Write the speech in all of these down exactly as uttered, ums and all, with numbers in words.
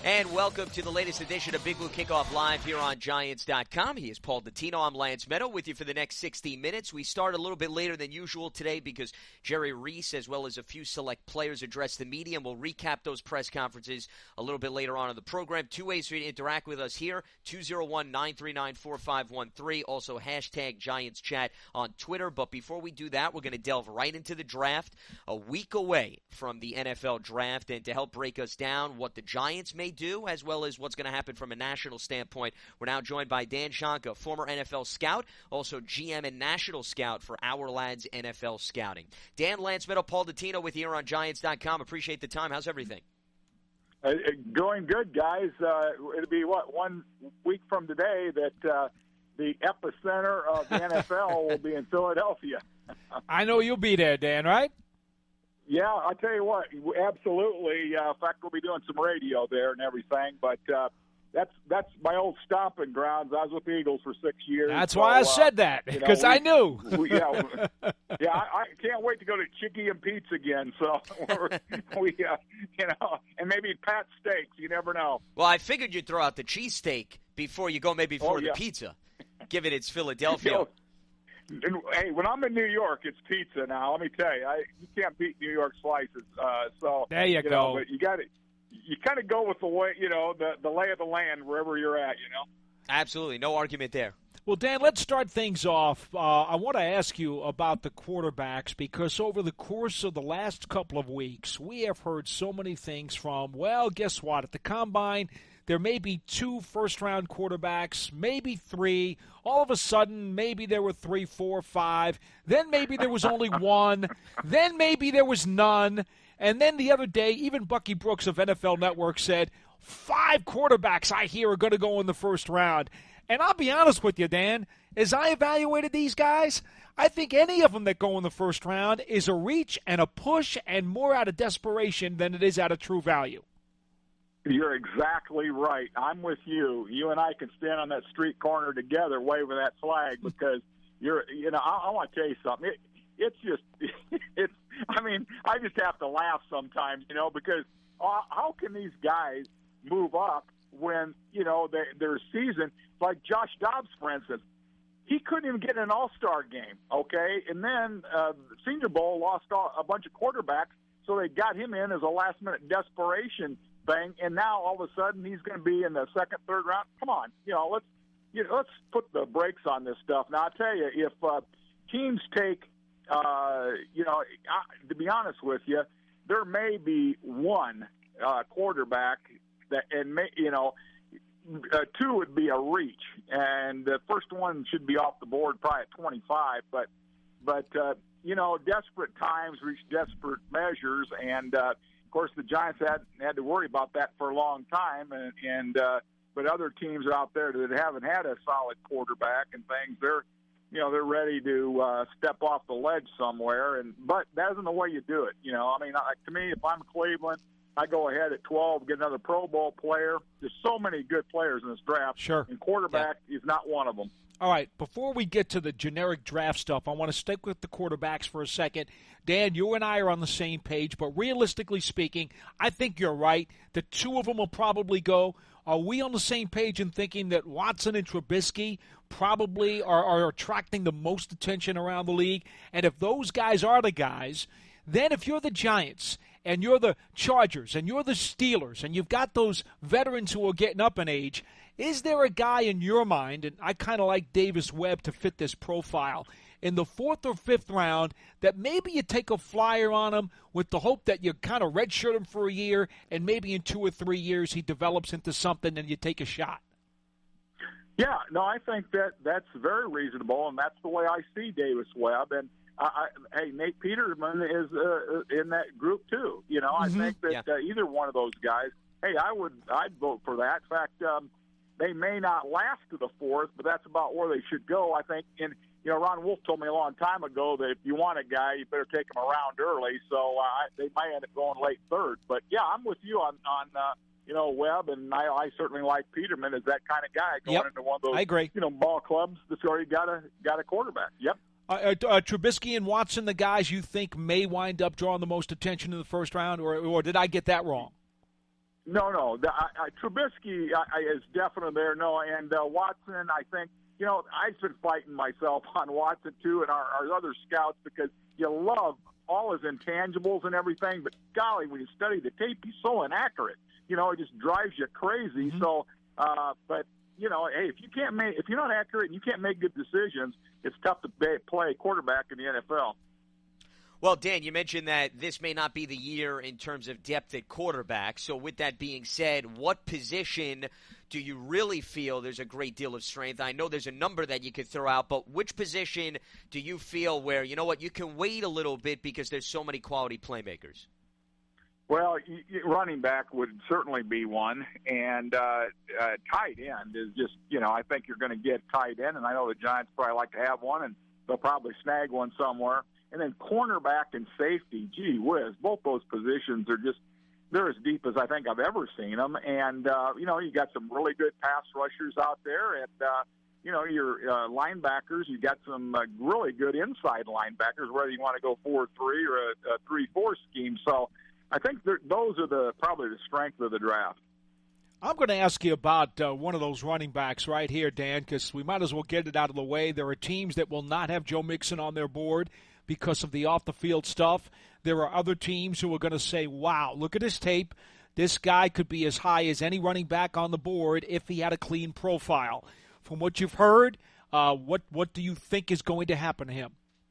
And welcome to the latest edition of Big Blue Kickoff Live here on Giants dot com. He is Paul Dottino. I'm Lance Meadow with you for the next sixty minutes. We start a little bit later than usual today because Jerry Reese, as well as a few select players, address the media, and we'll recap those press conferences a little bit later on in the program. Two ways for you to interact with us here, two oh one, nine three nine, four five one three, also hashtag Giants Chat on Twitter. But before we do that, we're going to delve right into the draft, a week away from the N F L draft, and to help break us down what the Giants may do, as well as what's going to happen from a national standpoint. We're now joined by Dan Shonka, former N F L scout, also G M and national scout for Our Lads N F L Scouting. Dan, Lance Meadow, Paul Dottino with you here on Giants dot com. Appreciate the time. How's everything? Uh, going good, guys. Uh, it'll be, what, one week from today that uh, the epicenter of the N F L will be in Philadelphia. I know you'll be there, Dan, right? Yeah, I tell you what, absolutely. Uh, in fact, we'll be doing some radio there and everything. But uh, that's that's my old stomping grounds. I was with the Eagles for six years. That's so, why I uh, said that, because you know, I knew. We, yeah, yeah. I, I can't wait to go to Chicky and Pete's again. So we're, we, uh, you know, and maybe Pat's Steaks. You never know. Well, I figured you'd throw out the cheesesteak before you go, maybe for oh, yeah. the pizza, given it's Philadelphia. You know, hey, when I'm in New York, it's pizza now. Let me tell you, I, you can't beat New York slices. Uh, so there you, you go. Know, but you got to, you kind of go with the way, you know, the the lay of the land wherever you're at. You know. Absolutely, no argument there. Well, Dan, let's start things off. Uh, I want to ask you about the quarterbacks because over the course of the last couple of weeks, we have heard so many things from, well, guess what? At the Combine, there may be two first-round quarterbacks, maybe three. All of a sudden, maybe there were three, four, five. Then maybe there was only one. Then maybe there was none. And then the other day, even Bucky Brooks of N F L Network said, five quarterbacks I hear are going to go in the first round. And I'll be honest with you, Dan, as I evaluated these guys, I think any of them that go in the first round is a reach and a push and more out of desperation than it is out of true value. You're exactly right. I'm with you. You and I can stand on that street corner together waving that flag because you're, you know, I, I want to tell you something. It, it's just, it's, I mean, I just have to laugh sometimes, you know, because uh, how can these guys move up when, you know, they, their season, like Josh Dobbs, for instance, he couldn't even get an all-star game, okay? And then uh, the Senior Bowl lost all, a bunch of quarterbacks, so they got him in as a last-minute desperation thing, and now all of a sudden he's going to be in the second, third round. Come on, you know, let's you know, let's put the brakes on this stuff. Now, I'll tell you, if uh, teams take, uh, you know, I, to be honest with you, there may be one uh, quarterback that, and may, you know, uh, two would be a reach, and the first one should be off the board probably at twenty-five. But, but uh, you know, desperate times reach desperate measures, and uh, of course, the Giants had had to worry about that for a long time, and, and uh, but other teams out there that haven't had a solid quarterback and things, they're, you know, they're ready to uh, step off the ledge somewhere. And but that isn't the way you do it. You know, I mean, I, to me, if I'm Cleveland, I go ahead at twelve, get another Pro Bowl player. There's so many good players in this draft. Sure. And quarterback yeah. is not one of them. All right, before we get to the generic draft stuff, I want to stick with the quarterbacks for a second. Dan, you and I are on the same page, but realistically speaking, I think you're right. The two of them will probably go. Are we on the same page in thinking that Watson and Trubisky probably are, are attracting the most attention around the league? And if those guys are the guys, then if you're the Giants and you're the Chargers and you're the Steelers and you've got those veterans who are getting up in age, is there a guy in your mind, and I kind of like Davis Webb to fit this profile, in the fourth or fifth round that maybe you take a flyer on him with the hope that you kind of redshirt him for a year and maybe in two or three years he develops into something and you take a shot? Yeah, no, I think that that's very reasonable, and that's the way I see Davis Webb. And I, I, hey, Nate Peterman is uh, in that group too. You know, mm-hmm. I think that yeah. uh, either one of those guys, hey, I would, I'd vote for that. In fact, um, they may not last to the fourth, but that's about where they should go, I think. And you know, Ron Wolf told me a long time ago that if you want a guy, you better take him around early. So uh, they might end up going late third. But yeah, I'm with you on on. Uh, You know, Webb, and I, I certainly like Peterman as that kind of guy going yep. into one of those, I agree. you know, ball clubs that's already got a got a quarterback. Yep. Uh, uh, uh, Trubisky and Watson, the guys you think may wind up drawing the most attention in the first round, or or did I get that wrong? No, no. The, I, I, Trubisky I, I, is definitely there. No, and uh, Watson, I think, you know, I've been fighting myself on Watson, too, and our, our other scouts because you love all his intangibles and everything, but golly, when you study the tape, he's so inaccurate. You know, it just drives you crazy. Mm-hmm. So, uh, but, you know, hey, if you can't make, if you're not accurate and you can't make good decisions, it's tough to play quarterback in the N F L. Well, Dan, you mentioned that this may not be the year in terms of depth at quarterback. So with that being said, what position do you really feel there's a great deal of strength? I know there's a number that you could throw out, but which position do you feel where, you know what, you can wait a little bit because there's so many quality playmakers? Well, running back would certainly be one, and uh, uh, tight end is just, you know, I think you're going to get tight end, and I know the Giants probably like to have one, and they'll probably snag one somewhere. And then cornerback and safety, gee whiz, both those positions are just, they're as deep as I think I've ever seen them. And, uh, you know, you got some really good pass rushers out there, and, uh, you know, your uh, linebackers, you got some uh, really good inside linebackers, whether you want to go four three or a, a three four scheme. So I think those are the probably the strength of the draft. I'm going to ask you about uh, one of those running backs right here, Dan, because we might as well get it out of the way. There are teams that will not have Joe Mixon on their board because of the off-the-field stuff. There are other teams who are going to say, wow, look at his tape. This guy could be as high as any running back on the board if he had a clean profile. From what you've heard, uh, what what do you think is going to happen to him?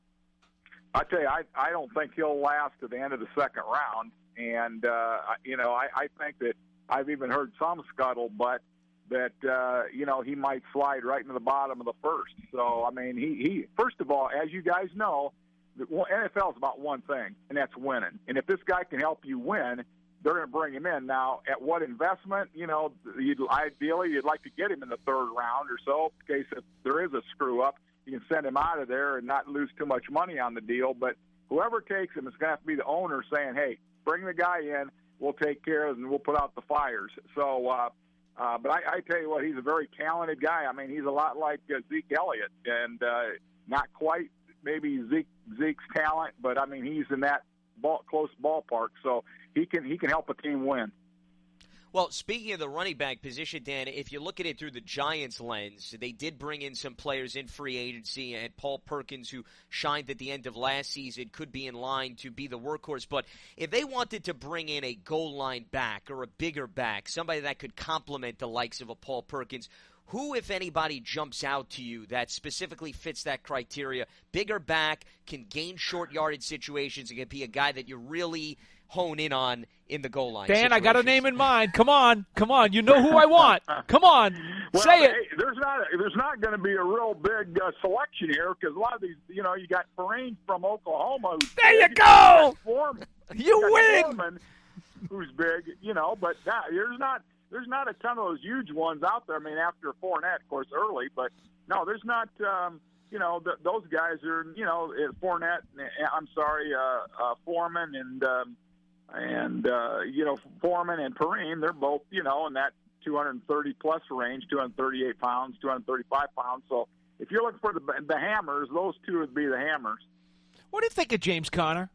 I tell you, I, I don't think he'll last to the end of the second round. And, uh, you know, I, I think that I've even heard some scuttlebutt that, uh, you know, he might slide right into the bottom of the first. So, I mean, he, he first of all, as you guys know, the N F L is about one thing, and that's winning. And if this guy can help you win, they're going to bring him in. Now, at what investment? You know, you'd, ideally, you'd like to get him in the third round or so, in case if there is a screw-up, you can send him out of there and not lose too much money on the deal. But whoever takes him is going to have to be the owner saying, hey, bring the guy in, we'll take care of it, and we'll put out the fires. So, uh, uh, but I, I tell you what, he's a very talented guy. I mean, he's a lot like uh, Zeke Elliott, and uh, not quite maybe Zeke Zeke's talent, but I mean, he's in that ball, close ballpark, so he can he can help a team win. Well, speaking of the running back position, Dan, if you look at it through the Giants' lens, they did bring in some players in free agency, and Paul Perkins, who shined at the end of last season, could be in line to be the workhorse. But if they wanted to bring in a goal line back or a bigger back, somebody that could complement the likes of a Paul Perkins, who, if anybody, jumps out to you that specifically fits that criteria? Bigger back, can gain short yardage situations, and can be a guy that you really hone in on in the goal line. Dan, I got a name in mind. Come on, come on. You know who I want. Come on, well, say it. Hey, there's not a, there's not going to be a real big uh, selection here because a lot of these, you know, you got Perrine from Oklahoma. Who's there big. you go. Foreman, you you win. Foreman, who's big, you know, but that, there's not there's not a ton of those huge ones out there. I mean, after Fournette, of course, early, but no, there's not. Um, you know, th- those guys are, you know, Fournette. I'm sorry, uh, uh, Foreman and. Um, And, uh, you know, Foreman and Perrine, they're both, you know, in that two thirty plus range, two thirty-eight pounds, two thirty-five pounds. So if you're looking for the, the hammers, those two would be the hammers. What do you think of James Conner?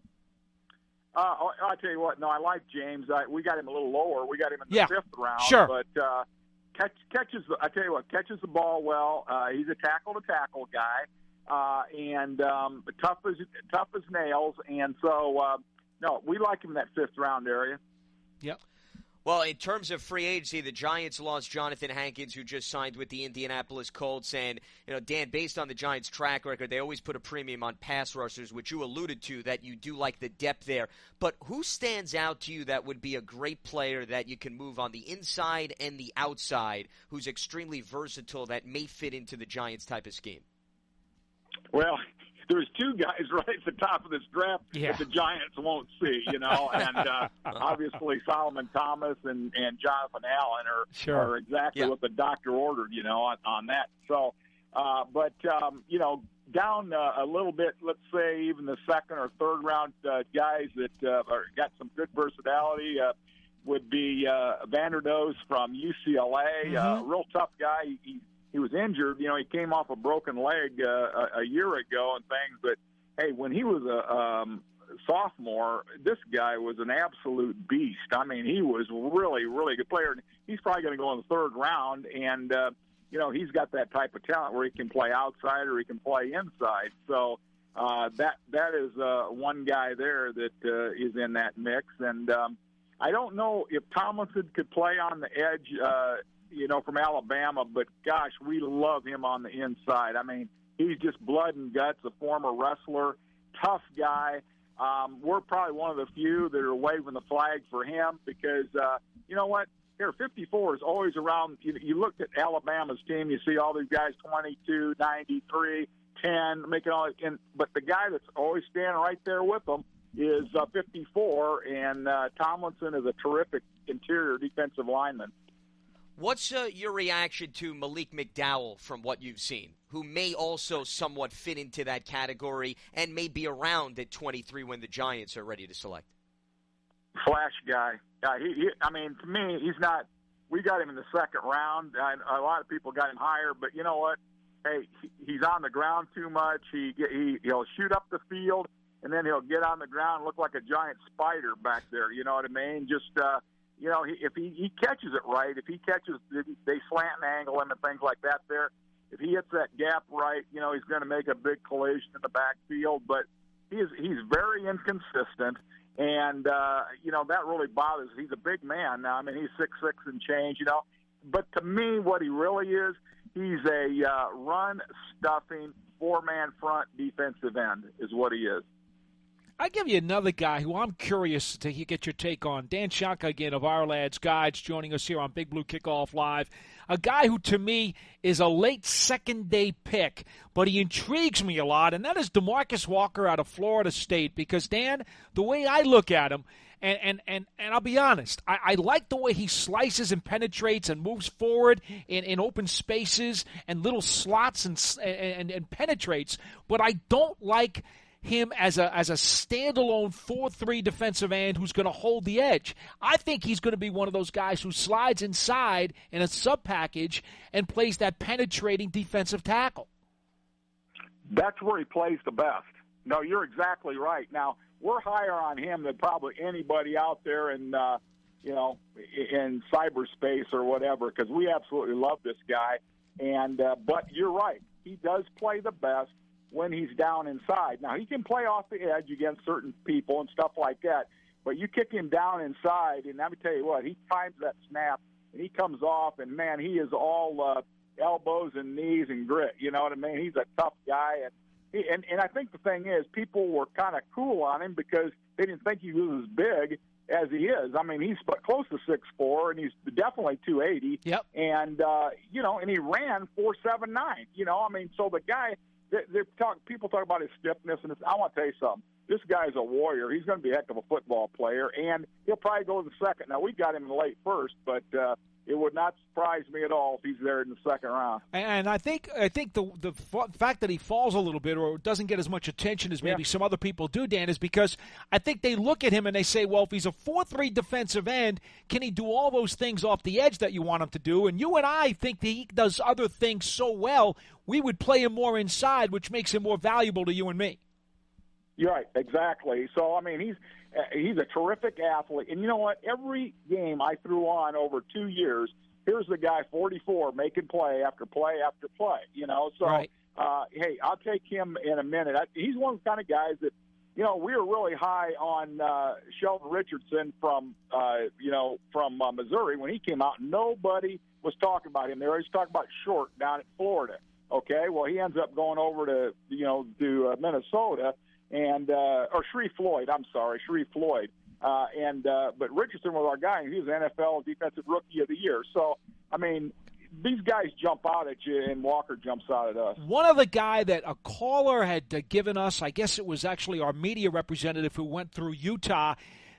Uh, I'll tell you what, no, I like James. I, we got him a little lower. We got him in the yeah, fifth round. Sure. But uh, catch, catches, I tell you what, catches the ball well. Uh, he's a tackle-to-tackle guy. Uh, and um, tough as tough as nails. And so, uh, no, we like him in that fifth round area. Yep. Well, in terms of free agency, the Giants lost Jonathan Hankins, who just signed with the Indianapolis Colts. And, you know, Dan, based on the Giants' track record, they always put a premium on pass rushers, which you alluded to, that you do like the depth there. But who stands out to you that would be a great player that you can move on the inside and the outside, who's extremely versatile, that may fit into the Giants' type of scheme? Well, there's two guys right at the top of this draft yeah. that the Giants won't see, you know, and uh, obviously Solomon Thomas and, and Jonathan Allen are, sure. are exactly yeah. what the doctor ordered, you know, on, on that. So, uh, but, um, you know, down uh, a little bit, let's say even the second or third round uh, guys that uh, are, got some good versatility uh, would be uh, Vanderdoes from U C L A, mm-hmm. uh, real tough guy. He, he He was injured. You know, he came off a broken leg uh, a, a year ago and things. But, hey, when he was a um, sophomore, this guy was an absolute beast. I mean, he was really, really good player. He's probably going to go in the third round, and, uh, you know, he's got that type of talent where he can play outside or he can play inside. So uh, that that is uh, one guy there that uh, is in that mix. And um, I don't know if Tomlinson could play on the edge, uh, you know, from Alabama, but, gosh, we love him on the inside. I mean, he's just blood and guts, a former wrestler, tough guy. Um, we're probably one of the few that are waving the flag for him because, uh, you know what, here, fifty-four is always around. You, you look at Alabama's team, you see all these guys twenty-two, ninety-three, ten, making all – and but the guy that's always standing right there with them is uh, fifty-four, and uh, Tomlinson is a terrific interior defensive lineman. What's uh, your reaction to Malik McDowell from what you've seen, who may also somewhat fit into that category and may be around at twenty-three when the Giants are ready to select? Flash guy. Uh, he, he, I mean, to me, he's not – we got him in the second round. I, a lot of people got him higher, but you know what? Hey, he, he's on the ground too much. He, he, he'll shoot up the field, and then he'll get on the ground and look like a giant spider back there. You know what I mean? Just uh, – You know, if he, he catches it right, if he catches, they slant and angle him and things like that there. If he hits that gap right, you know, he's going to make a big collision in the backfield. But he is, he's very inconsistent, and, uh, you know, that really bothers. He's a big man now. I mean, he's six six and change, you know. But to me, what he really is, he's a uh, run-stuffing, four-man front defensive end is what he is. I give you another guy who I'm curious to get your take on. Dan Shaka, again, of Our Lads Guides, joining us here on Big Blue Kickoff Live. A guy who, to me, is a late second-day pick, but he intrigues me a lot, and that is DeMarcus Walker out of Florida State. Because, Dan, the way I look at him, and and, and, and I'll be honest, I, I like the way he slices and penetrates and moves forward in, in open spaces and little slots and, and, and penetrates, but I don't like him as a as a standalone four three defensive end who's going to hold the edge. I think he's going to be one of those guys who slides inside in a sub-package and plays that penetrating defensive tackle. That's where he plays the best. No, you're exactly right. Now, we're higher on him than probably anybody out there in, uh, you know, in cyberspace or whatever, because we absolutely love this guy. And uh, but you're right. He does play the best when he's down inside. Now, he can play off the edge against certain people and stuff like that, but you kick him down inside, and let me tell you what, he times that snap, and he comes off, and, man, he is all uh, elbows and knees and grit. You know what I mean? He's a tough guy, and he, and, and I think the thing is people were kind of cool on him because they didn't think he was as big as he is. I mean, he's close to six four, and he's definitely two eighty. Yep. And, uh, you know, and he ran four seven nine. You know, I mean, so the guy – They're talk, people talk about his stiffness, and it's, I want to tell you something. This guy's a warrior. He's going to be a heck of a football player, and he'll probably go in the second. Now, we got him in the late first, but uh, it would not surprise me at all if he's there in the second round. And I think I think the the fact that he falls a little bit or doesn't get as much attention as maybe yeah. some other people do, Dan, is because I think they look at him and they say, well, if he's a four three defensive end, can he do all those things off the edge that you want him to do? And you and I think that he does other things so well, we would play him more inside, which makes him more valuable to you and me. You're right, exactly. So, I mean, he's he's a terrific athlete. And you know what? Every game I threw on over two years, here's the guy, forty-four, making play after play after play. You know, so, right. uh, hey, I'll take him in a minute. I, he's one of the kind of guys that, you know, we were really high on uh, Sheldon Richardson from, uh, you know, from uh, Missouri. When he came out, nobody was talking about him. They were always talking about Short down at Florida. Okay, well, he ends up going over to, you know, to uh, Minnesota. And uh, or Shreve Floyd, I'm sorry, Shreve Floyd, uh, and uh, but Richardson was our guy, and he was N F L Defensive Rookie of the Year. So, I mean, these guys jump out at you, and Walker jumps out at us. One other guy that a caller had uh, given us, I guess it was actually our media representative who went through Utah,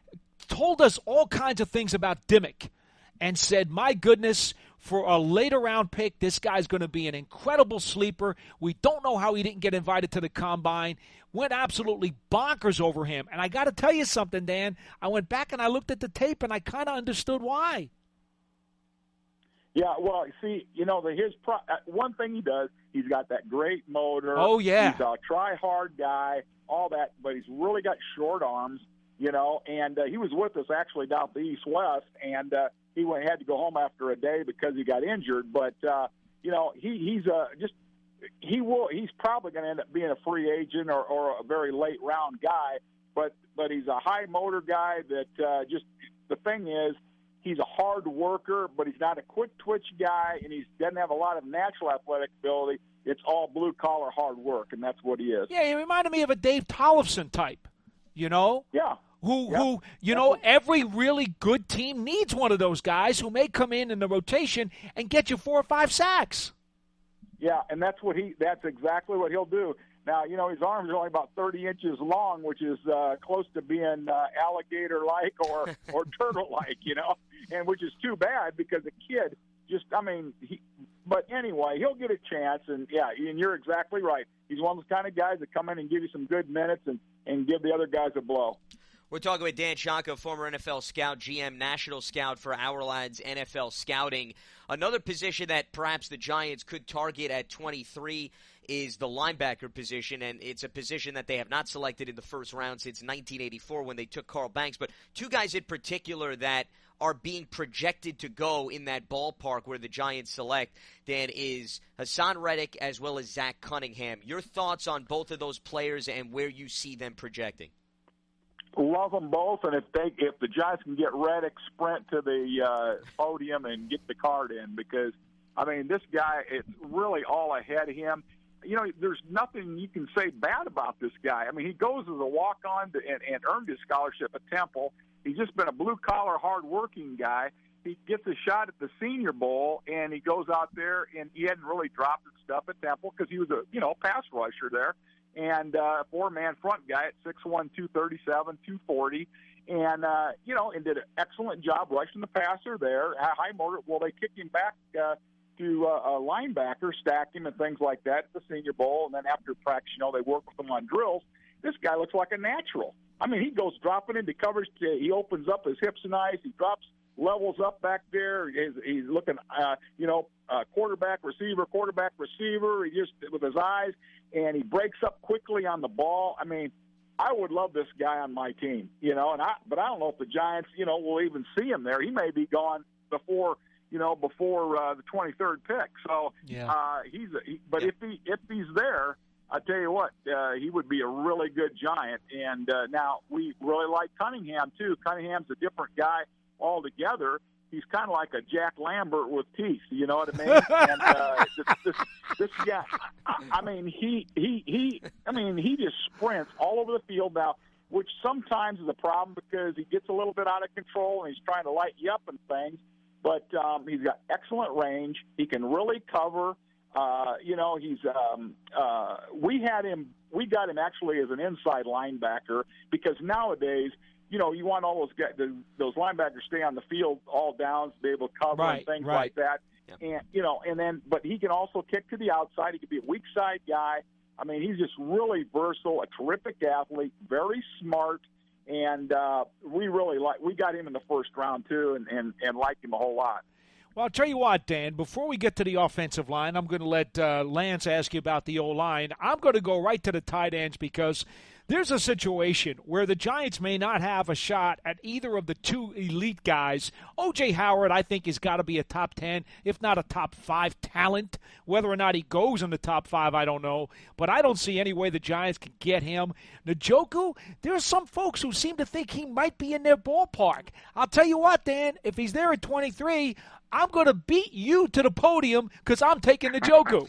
told us all kinds of things about Dimmick, and said, my goodness, for a later round pick, this guy's going to be an incredible sleeper. We don't know how he didn't get invited to the combine. Went absolutely bonkers over him. And I got to tell you something, Dan. I went back and I looked at the tape, and I kind of understood why. Yeah, well, see, you know, the, his pro, one thing he does, he's got that great motor. Oh, yeah. He's a try-hard guy. all that, but he's really got short arms, you know, and uh, he was with us actually down at the East West, and uh, he went, had to go home after a day because he got injured. But, uh, you know, he, he's uh, just he will he's probably going to end up being a free agent or, or a very late round guy, but but he's a high motor guy that uh, just the thing is, he's a hard worker, but he's not a quick twitch guy, and he doesn't have a lot of natural athletic ability. It's all blue-collar hard work, and that's what he is. Yeah, he reminded me of a Dave Tollefson type, you know? Yeah. Who, yeah. who, you know, every really good team needs one of those guys who may come in in the rotation and get you four or five sacks. Yeah, and that's what he. That's exactly what he'll do. Now, you know, his arms are only about thirty inches long, which is uh, close to being uh, alligator-like or, or turtle-like, you know, and which is too bad because the kid just, I mean, he, but anyway, he'll get a chance, and, yeah, and you're exactly right. He's one of those kind of guys that come in and give you some good minutes and, and give the other guys a blow. We're talking with Dan Shonko, former N F L scout, G M, national scout for Our Lads N F L Scouting. Another position that perhaps the Giants could target at twenty-three is the linebacker position, and it's a position that they have not selected in the first round since nineteen eighty-four when they took Carl Banks. But two guys in particular that are being projected to go in that ballpark where the Giants select, Dan, is Hassan Reddick as well as Zach Cunningham. Your thoughts on both of those players and where you see them projecting? Love them both, and if they if the Giants can get Reddick, sprint to the uh, podium and get the card in, because I mean this guy, it's really all ahead of him. You know, there's nothing you can say bad about this guy. I mean, he goes as a walk-on to, and, and earned his scholarship at Temple. He's just been a blue-collar, hard-working guy. He gets a shot at the Senior Bowl, and he goes out there, and he hadn't really dropped his stuff at Temple because he was a you know pass rusher there. And uh, four-man front guy at six one, two thirty-seven, two forty, and, uh, you know, and did an excellent job rushing the passer there. High motor, well, they kicked him back uh, to uh, a linebacker, stacked him and things like that at the Senior Bowl, and then after practice, you know, they work with him on drills. This guy looks like a natural. I mean, he goes dropping into coverage. He opens up his hips and eyes. He drops levels up back there. He's, he's looking, uh, you know, uh, quarterback, receiver, quarterback, receiver. He just, with his eyes, and he breaks up quickly on the ball. I mean, I would love this guy on my team, you know, and I, but I don't know if the Giants, you know, will even see him there. He may be gone before, you know, before uh, the twenty-third pick. So yeah. uh, he's, a, he, but yeah. if he if he's there, I tell you what, uh, he would be a really good Giant. And uh, now we really like Cunningham too. Cunningham's a different guy altogether. He's kind of like a Jack Lambert with teeth, you know what I mean? And uh, this, this, this guy, I, I mean, he, he, he, I mean, he just sprints all over the field now, which sometimes is a problem because he gets a little bit out of control and he's trying to light you up and things. But um, he's got excellent range. He can really cover. Uh, you know, he's. Um, uh, we had him. We got him actually as an inside linebacker because nowadays, you know, you want all those guys, those linebackers stay on the field all downs, be able to cover right, and things right. like that. Yeah. And you know, and then, but he can also kick to the outside. He can be a weak side guy. I mean, he's just really versatile, a terrific athlete, very smart, and uh, we really like. We got him in the first round too, and and, and liked him a whole lot. Well, I'll tell you what, Dan, before we get to the offensive line, I'm going to let uh, Lance ask you about the O-line. I'm going to go right to the tight ends because there's a situation where the Giants may not have a shot at either of the two elite guys. O J. Howard, I think, has got to be a top ten, if not a top five talent. Whether or not he goes in the top five, I don't know. But I don't see any way the Giants can get him. Njoku, there are some folks who seem to think he might be in their ballpark. I'll tell you what, Dan, if he's there at twenty-three, I'm going to beat you to the podium because I'm taking Njoku.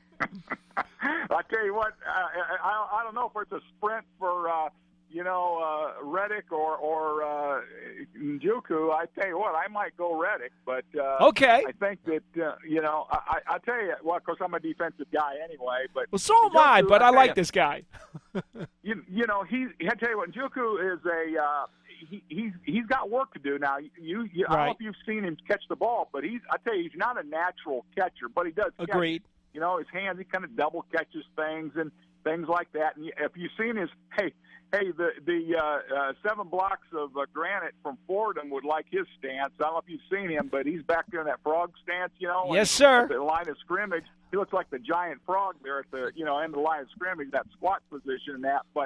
I tell you what, uh, I, I don't know if it's a sprint for, uh, you know, uh, Reddick or, or uh, Njoku. I tell you what, I might go Reddick. But uh, okay. I think that, uh, you know, I, I tell you, well, of course, I'm a defensive guy anyway. But well, so am Njoku, I, but I, I like you, this guy. you, you know, he, I tell you what, Njoku is a uh, – He, he's he's got work to do now. You, you right. I don't know if you've seen him catch the ball, but he's I tell you he's not a natural catcher, but he does. Catch. Agreed. You know, his hands, he kind of double catches things and things like that. And if you've seen his hey hey the the uh, uh, seven blocks of uh, granite from Fordham would like his stance. I don't know if you've seen him, but he's back there in that frog stance. You know, yes, sir. At the line of scrimmage, he looks like the giant frog there at the you know end of the line of scrimmage, that squat position and that, but.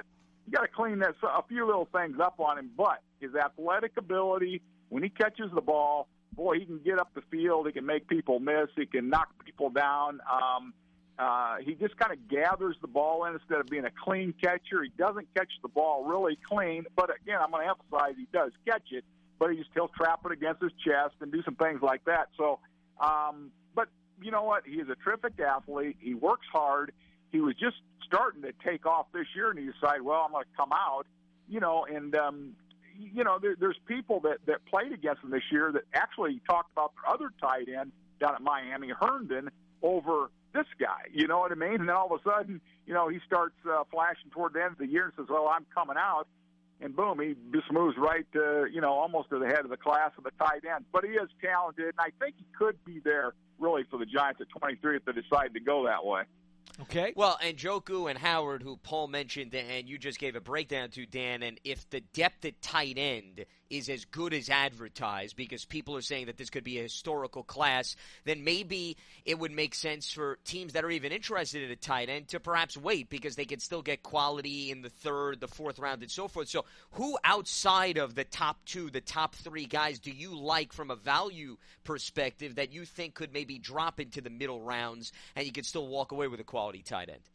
you got to clean this, a few little things up on him. But his athletic ability, when he catches the ball, boy, he can get up the field. He can make people miss. He can knock people down. Um, uh, he just kind of gathers the ball in instead of being a clean catcher. He doesn't catch the ball really clean. But, again, I'm going to emphasize he does catch it, but he just, he'll trap it against his chest and do some things like that. So, um, but you know what? He is a terrific athlete. He works hard. He was just starting to take off this year, and he decided, well, I'm going to come out, you know, and, um, you know, there, there's people that, that played against him this year that actually talked about their other tight end down at Miami, Herndon, over this guy. You know what I mean? And then all of a sudden, you know, he starts uh, flashing toward the end of the year and says, well, I'm coming out. And boom, he just moves right to, you know, almost to the head of the class of the tight end. But he is talented, and I think he could be there really for the Giants at twenty-three if they decide to go that way. Okay. Well, and Njoku and Howard, who Paul mentioned, and you just gave a breakdown to, Dan, and if the depth at tight end is as good as advertised, because people are saying that this could be a historical class, then maybe it would make sense for teams that are even interested in a tight end to perhaps wait, because they could still get quality in the third, the fourth round, and so forth. So who outside of the top two, the top three guys, do you like from a value perspective that you think could maybe drop into the middle rounds and you could still walk away with a quality tight end?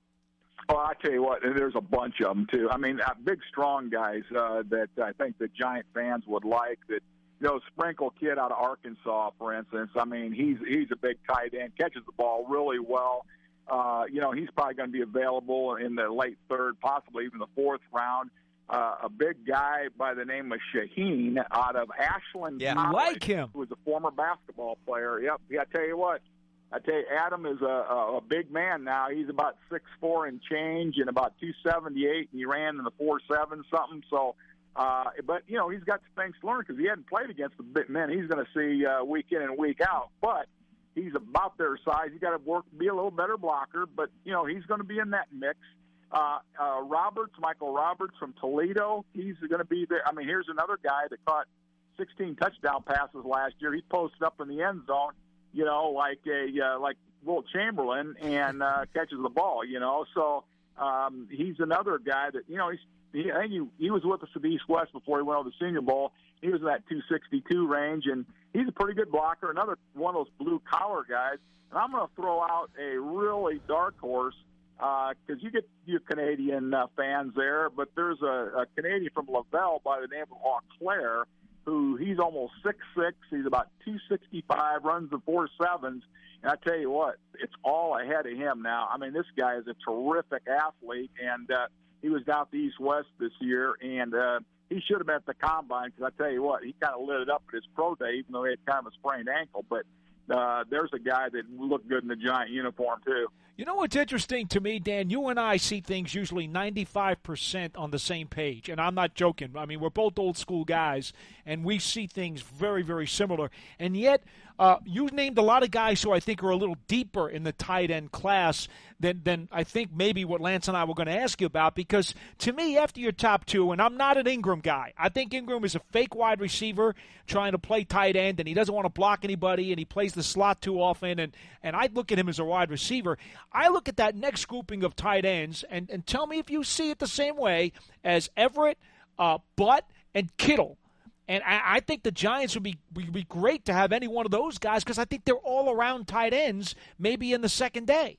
Oh, I tell you what, there's a bunch of them too. I mean, uh, big, strong guys uh, that I think the Giant fans would like. That, you know, Sprinkle kid out of Arkansas, for instance. I mean, he's he's a big tight end, catches the ball really well. Uh, you know, he's probably going to be available in the late third, possibly even the fourth round. Uh, a big guy by the name of Shaheen out of Ashland, yeah, College, like him, who was a former basketball player. Yep. Yeah, I tell you what. I tell you, Adam is a, a, a big man now. He's about six four and change and about two seventy-eight, and he ran in the four seven something. So, uh, but, you know, he's got some things to learn because he hadn't played against the big men he's going to see uh, week in and week out. But he's about their size. He's got to work, be a little better blocker, but, you know, he's going to be in that mix. Uh, uh, Roberts, Michael Roberts from Toledo, he's going to be there. I mean, here's another guy that caught sixteen touchdown passes last year. He posted up in the end zone, you know, like a uh, like Wilt Chamberlain, and uh, catches the ball, you know. So um, he's another guy that, you know, he's, he, I think he, he was with us at the East West before he went over the Senior Bowl. He was in that two sixty-two range, and he's a pretty good blocker, another one of those blue-collar guys. And I'm going to throw out a really dark horse because uh, you get your Canadian uh, fans there, but there's a, a Canadian from Laval by the name of Auclair, who he's almost six six, he's about two sixty-five, runs the four sevens, and I tell you what, it's all ahead of him now. I mean, this guy is a terrific athlete, and uh, he was down at the East West this year, and uh, he should have been at the Combine, because I tell you what, he kind of lit it up at his pro day, even though he had kind of a sprained ankle, but uh, there's a guy that looked good in the Giant uniform, too. You know what's interesting to me, Dan? You and I see things usually ninety-five percent on the same page, and I'm not joking. I mean, we're both old-school guys, and we see things very, very similar. And yet, uh, you named a lot of guys who I think are a little deeper in the tight end class than, than I think maybe what Lance and I were going to ask you about, because to me, after your top two, and I'm not an Ingram guy, I think Ingram is a fake wide receiver trying to play tight end, and he doesn't want to block anybody, and he plays the slot too often, and, and I look at him as a wide receiver. I look at that next grouping of tight ends, and, and tell me if you see it the same way as Everett, uh, Butt, and Kittle. And I, I think the Giants would be would be great to have any one of those guys, because I think they're all around tight ends, maybe in the second day.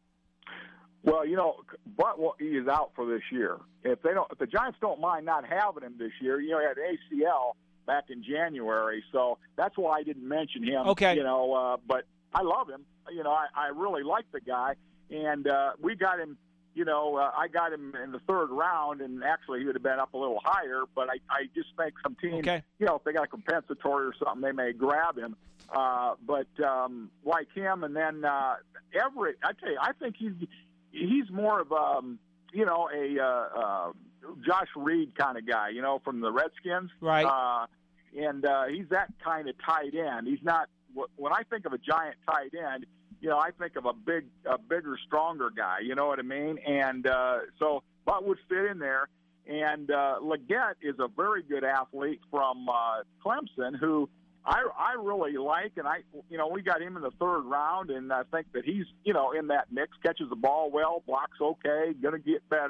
Well, you know, Butt he is out for this year. If they don't, if the Giants don't mind not having him this year, you know, he had A C L back in January, so that's why I didn't mention him. Okay. You know, uh, but I love him. You know, I, I really like the guy, and uh, we got him. You know, uh, I got him in the third round, and actually he would have been up a little higher, but I, I just think some teams, okay. you know, if they got a compensatory or something, they may grab him. Uh, but um, like him, and then uh, Everett, I tell you, I think he's he's more of, um, you know, a uh, uh, Josh Reed kind of guy, you know, from the Redskins. Right. Uh, and uh, he's that kind of tight end. He's not, when I think of a Giant tight end, you know, I think of a big, a bigger, stronger guy. You know what I mean? And uh, so Butt would fit in there. And uh, Leggett is a very good athlete from uh, Clemson, who I, I really like. And I, you know, we got him in the third round, and I think that he's, you know, in that mix, catches the ball well, blocks okay, going to get better.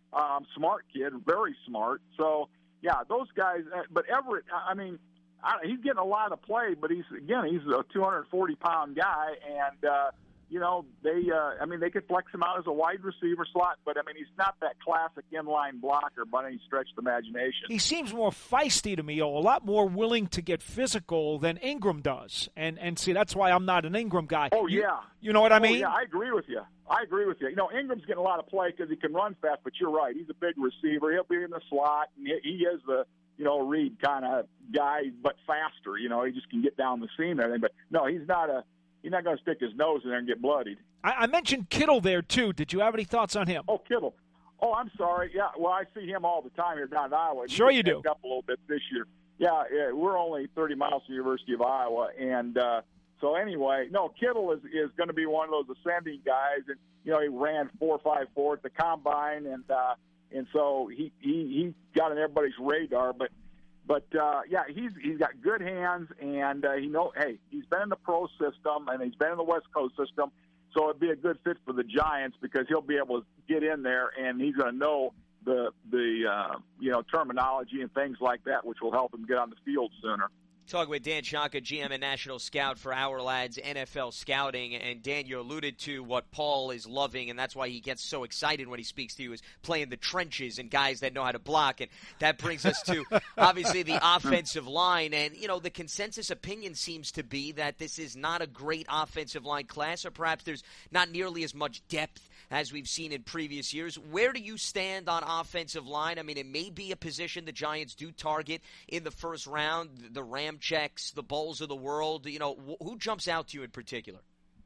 Um, smart kid, very smart. So, yeah, those guys. But Everett, I mean, I, he's getting a lot of play, but he's again, he's a two hundred forty pound guy, and uh, you know, they. Uh, I mean, they could flex him out as a wide receiver slot, but I mean, he's not that classic inline blocker by any stretch of the imagination. He seems more feisty to me, or a lot more willing to get physical than Ingram does. And and see, that's why I'm not an Ingram guy. Oh you, yeah, you know what I oh, mean? Yeah, I agree with you. I agree with you. You know, Ingram's getting a lot of play because he can run fast, but you're right. He's a big receiver. He'll be in the slot, and he, he is the, you know, Reed kind of guy, but faster. You know, he just can get down the seam and everything. But, no, he's not a he's not going to stick his nose in there and get bloodied. I, I mentioned Kittle there, too. Did you have any thoughts on him? Oh, Kittle. Oh, I'm sorry. Yeah, well, I see him all the time here down in Iowa. He sure you do. Up a little bit this year. Yeah, yeah, we're only thirty miles from the University of Iowa, and uh, – so anyway, no, Kittle is, is going to be one of those ascending guys, and you know he ran four five four at the combine, and uh, and so he, he he got on everybody's radar. But but uh, yeah, he's he's got good hands, and uh, he know hey he's been in the pro system and he's been in the West Coast system, so it'd be a good fit for the Giants because he'll be able to get in there and he's going to know the the uh, you know terminology and things like that, which will help him get on the field sooner. Talking with Dan Shaka, G M and National Scout for Our Lads N F L Scouting. And, Dan, you alluded to what Paul is loving, and that's why he gets so excited when he speaks to you, is playing the trenches and guys that know how to block. And that brings us to, obviously, the offensive line. And, you know, the consensus opinion seems to be that this is not a great offensive line class, or perhaps there's not nearly as much depth as we've seen in previous years. Where do you stand on offensive line? I mean, it may be a position the Giants do target in the first round, the Ram checks, the Bowles of the world. You know, wh- who jumps out to you in particular?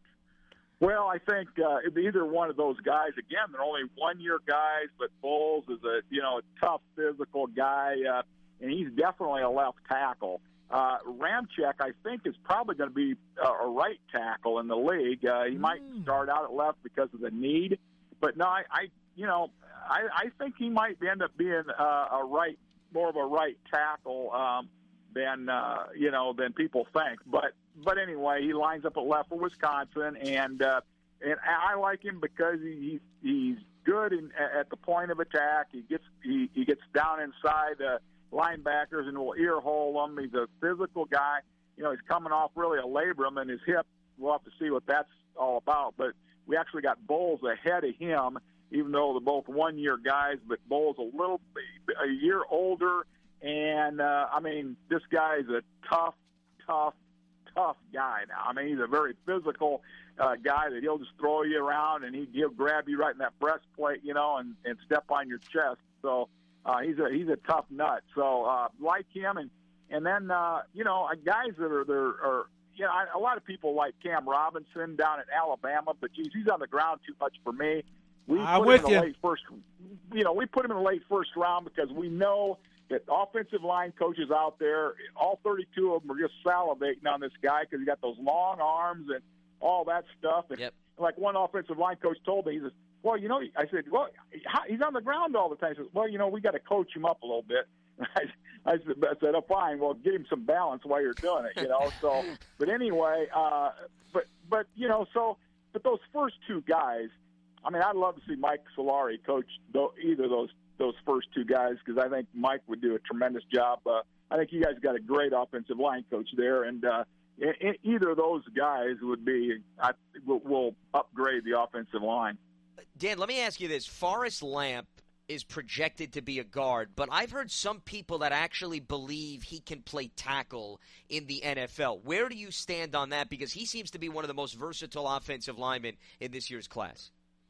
Well, I think uh, either one of those guys. Again, they're only one-year guys, but Bowles is a you know a tough physical guy, uh, and he's definitely a left tackle. Uh, Ramczyk, I think, is probably going to be a, a right tackle in the league. Uh, he mm. might start out at left because of the need, but no, I, I you know, I, I think he might end up being uh, a right, more of a right tackle um, than uh, you know than people think. But but anyway, he lines up at left for Wisconsin, and uh, and I like him because he, he's good in, at the point of attack. He gets he, he gets down inside. Uh, linebackers and will ear hole them. He's a physical guy. You know, he's coming off really a labrum in his hip. We'll have to see what that's all about. But we actually got Bowles ahead of him, even though they're both one-year guys. But Bowles a little, a year older. And, uh, I mean, this guy is a tough, tough, tough guy now. I mean, he's a very physical uh, guy that he'll just throw you around, and he, he'll grab you right in that breastplate, you know, and, and step on your chest. So, Uh, he's a he's a tough nut, so uh, like him, and and then uh, you know guys that are there are you know I, a lot of people like Cam Robinson down in Alabama, but geez, he's on the ground too much for me. We I'm put with him in the you. late first, you know, we put him in the late first round because we know that offensive line coaches out there, all thirty-two of them are just salivating on this guy because he got those long arms and all that stuff. And yep. Like one offensive line coach told me, he says, well, you know, I said, well, he's on the ground all the time. He says, well, you know, we got to coach him up a little bit. I, I, said, I said, oh, fine. Well, get him some balance while you're doing it, you know. So, but anyway, uh, but but you know, so but those first two guys, I mean, I'd love to see Mike Solari coach either of those those first two guys because I think Mike would do a tremendous job. Uh, I think you guys got a great offensive line coach there, and uh, either of those guys would be I, will, will upgrade the offensive line. Dan, let me ask you this. Forrest Lamp is projected to be a guard, but I've heard some people that actually believe he can play tackle in the N F L. Where do you stand on that? Because he seems to be one of the most versatile offensive linemen in this year's class.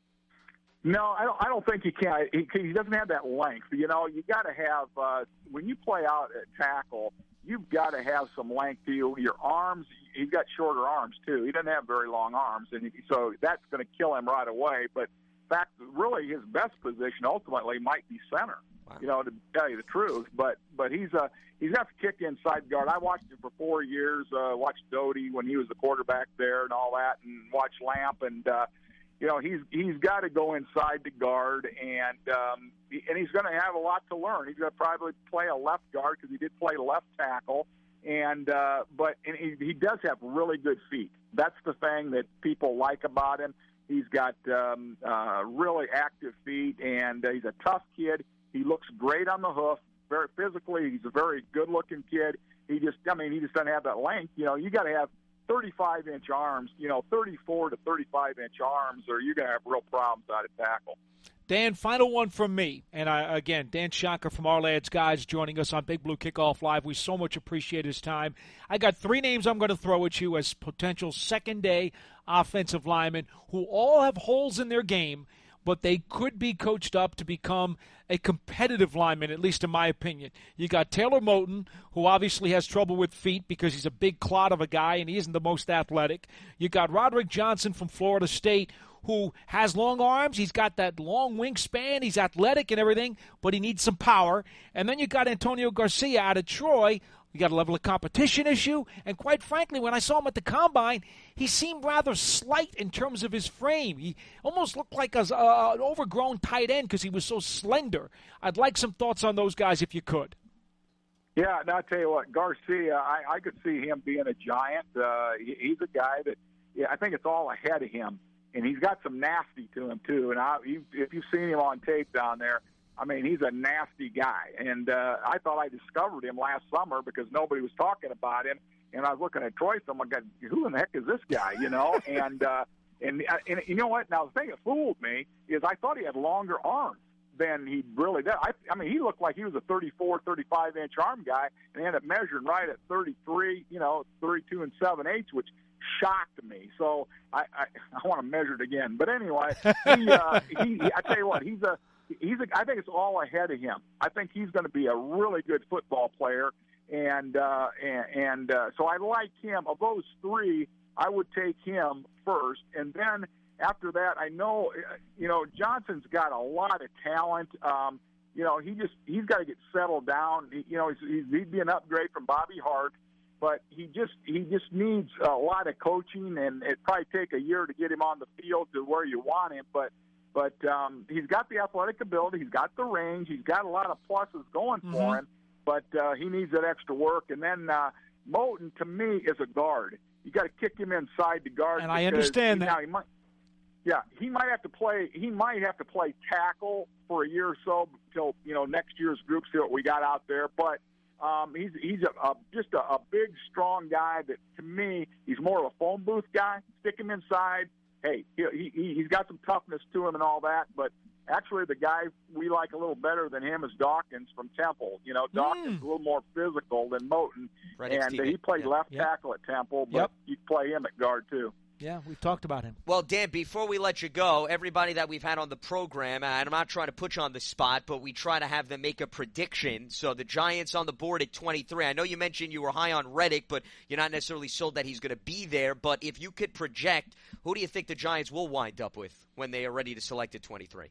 No, I don't. I don't think he can. He, he doesn't have that length. You know, you got to have uh, when you play out at tackle, you've got to have some length to you. Your arms. He's got shorter arms too. He doesn't have very long arms, and so that's going to kill him right away. But in fact, really, his best position ultimately might be center. Wow. You know, to tell you the truth. But but he's a he's got to kick inside guard. I watched him for four years. Uh, watched Doty when he was the quarterback there and all that, and watched Lamp and. Uh, You know, he's he's got to go inside to guard, and um, and he's going to have a lot to learn. He's going to probably play a left guard because he did play left tackle, and uh, but and he, he does have really good feet. That's the thing that people like about him. He's got um, uh, really active feet, and uh, he's a tough kid. He looks great on the hoof. Very physically, he's a very good-looking kid. He just, I mean, he just doesn't have that length. You know, you got to have thirty-five inch arms, you know, thirty-four to thirty-five inch arms, or you're going to have real problems out of tackle. Dan, final one from me. And I, again, Dan Shonka from Our Lads Guys joining us on Big Blue Kickoff Live. We so much appreciate his time. I got three names I'm going to throw at you as potential second-day offensive linemen who all have holes in their game, but they could be coached up to become a competitive lineman, at least in my opinion. You got Taylor Moton, who obviously has trouble with feet because he's a big clod of a guy and he isn't the most athletic. You got Roderick Johnson from Florida State, who has long arms. He's got that long wingspan. He's athletic and everything, but he needs some power. And then you got Antonio Garcia out of Troy. You got a level of competition issue. And quite frankly, when I saw him at the Combine, he seemed rather slight in terms of his frame. He almost looked like a, uh, an overgrown tight end because he was so slender. I'd like some thoughts on those guys if you could. Yeah, and I'll tell you what, Garcia, I, I could see him being a giant. Uh, he, he's a guy that, yeah, I think it's all ahead of him. And he's got some nasty to him, too. And I, you, if you've seen him on tape down there, I mean, he's a nasty guy. And uh, I thought I discovered him last summer because nobody was talking about him. And I was looking at Troy, so I'm like, who in the heck is this guy, you know? and, uh, and, and you know what? Now, the thing that fooled me is I thought he had longer arms than he really did. I, I mean, he looked like he was a thirty-four, thirty-five inch arm guy, and he ended up measuring right at thirty-three, you know, thirty-two and seven eighths, which shocked me. So I, I, I want to measure it again. But anyway, he, uh, he, I tell you what, he's a, he's a, I think it's all ahead of him. I think he's going to be a really good football player. And, uh, and, and uh, so I like him. Of those three, I would take him first. And then after that, I know, you know, Johnson's got a lot of talent. Um, you know, he just, he's got to get settled down. He, you know, he's, he's, he'd be an upgrade from Bobby Hart. But he just he just needs a lot of coaching, and it'd probably take a year to get him on the field to where you want him. But but um, he's got the athletic ability, he's got the range, he's got a lot of pluses going mm-hmm. for him. But uh, he needs that extra work. And then uh, Moton, to me, is a guard. You got to kick him inside the guard. And I understand he, that. Now he might, yeah, he might have to play. He might have to play tackle for a year or so until you know next year's group. See what we got out there, but. Um, he's he's a, a, just a, a big, strong guy that, to me, he's more of a phone booth guy. Stick him inside. Hey, he, he, he's got some toughness to him and all that, but actually the guy we like a little better than him is Dawkins from Temple. You know, Dawkins mm. is a little more physical than Moton, right, and uh, he played yep. left yep. tackle at Temple, but yep. you play him at guard too. Yeah, we've talked about him. Well, Dan, before we let you go, everybody that we've had on the program, and I'm not trying to put you on the spot, but we try to have them make a prediction. So the Giants on the board at twenty-three. I know you mentioned you were high on Reddick, but you're not necessarily sold that he's going to be there. But if you could project, who do you think the Giants will wind up with when they are ready to select at twenty-three?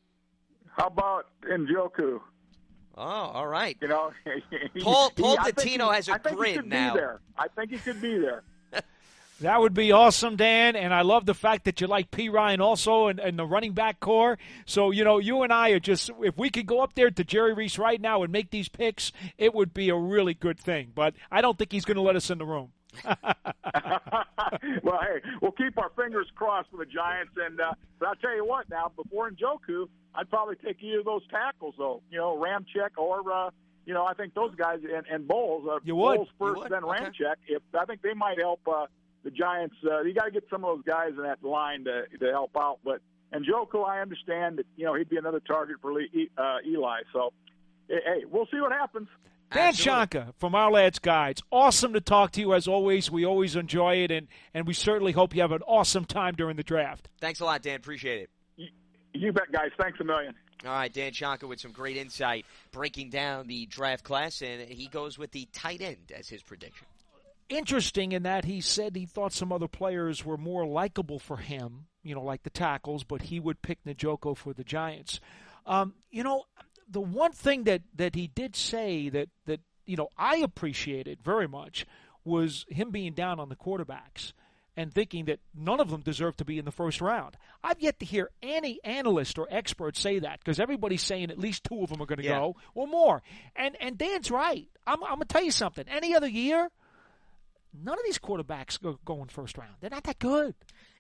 How about Njoku? Oh, all right. You know, he, Paul Paul he, Dottino he, has a I think grin he could now. Be there. I think he could be there. That would be awesome, Dan, and I love the fact that you like P. Ryan also and, and the running back core. So, you know, you and I are just, if we could go up there to Jerry Reese right now and make these picks, it would be a really good thing. But I don't think he's going to let us in the room. Well, hey, we'll keep our fingers crossed for the Giants. And uh, but I'll tell you what now, before Njoku, I'd probably take either of those tackles, though. You know, Ramczyk or, uh, you know, I think those guys, and, and Bowles, uh, you would. Bowles first, you would? then Okay. Ramczyk. If, I think they might help uh, the Giants. Uh, you got to get some of those guys in that line to, to help out. But Njoku, I understand that, you know, he'd be another target for uh, Eli. So, hey, we'll see what happens. Dan Absolutely. Shonka from Our Lads Guides. Awesome to talk to you as always. We always enjoy it, and, and we certainly hope you have an awesome time during the draft. Thanks a lot, Dan. Appreciate it. You, you bet, guys. Thanks a million. All right, Dan Shonka with some great insight breaking down the draft class, and he goes with the tight end as his prediction. Interesting in that he said he thought some other players were more likable for him, you know, like the tackles, but he would pick Njoku for the Giants. Um, you know, the one thing that, that he did say that, that, you know, I appreciated very much was him being down on the quarterbacks and thinking that none of them deserve to be in the first round. I've yet to hear any analyst or expert say that because everybody's saying at least two of them are going to yeah. go or more. And and Dan's right. I'm, I'm going to tell you something. Any other year, none of these quarterbacks go going first round. They're not that good.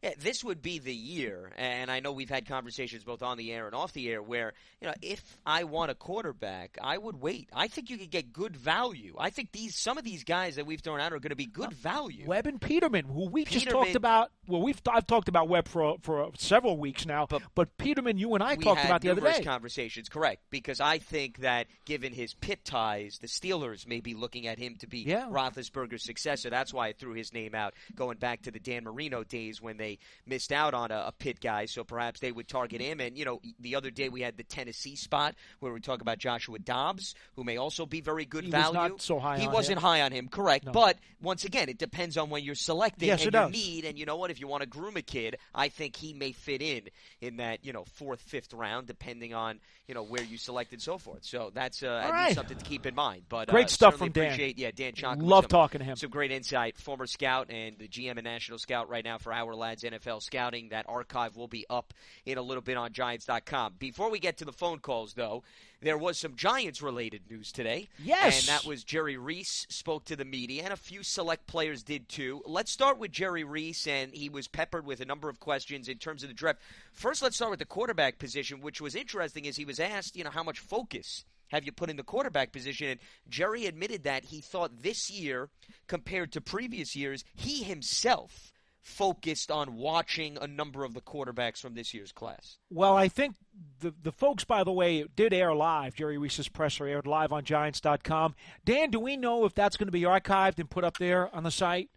Yeah, this would be the year, and I know we've had conversations both on the air and off the air where, you know, if I want a quarterback, I would wait. I think you could get good value. I think these some of these guys that we've thrown out are going to be good value. Webb and Peterman, who we just Peterman, talked about. Well, we've I've talked about Webb for for several weeks now, but, but Peterman, you and I talked about the other day. We had numerous conversations, correct, because I think that given his Pitt ties, the Steelers may be looking at him to be yeah. Roethlisberger's successor. That's why I threw his name out, going back to the Dan Marino days when they missed out on a, a Pitt guy, so perhaps they would target him. And, you know, the other day we had the Tennessee spot where we talk about Joshua Dobbs, who may also be very good he value. Was not so high he on wasn't him. high on him, correct. No. But, once again, it depends on when you're selecting yes, and it your does. need. And you know what? If you want to groom a kid, I think he may fit in in that, you know, fourth, fifth round, depending on, you know, where you select and so forth. So that's uh, at right. least something to keep in mind. But Great uh, stuff from Dan. Appreciate, yeah, Dan Chonka. Love some, talking to him. Some great insight. Former scout and the G M and national scout right now for Our Lads N F L Scouting. That archive will be up in a little bit on Giants dot com. Before we get to the phone calls, though, there was some Giants-related news today. Yes. And that was Jerry Reese spoke to the media, and a few select players did too. Let's start with Jerry Reese, and he was peppered with a number of questions in terms of the draft. First, let's start with the quarterback position, which was interesting as he was asked, you know, how much focus have you put in the quarterback position? And Jerry admitted that he thought this year, compared to previous years, he himself focused on watching a number of the quarterbacks from this year's class. Well, I think the the folks, by the way, did air live. Jerry Reese's presser aired live on Giants dot com. Dan, do we know if that's going to be archived and put up there on the site?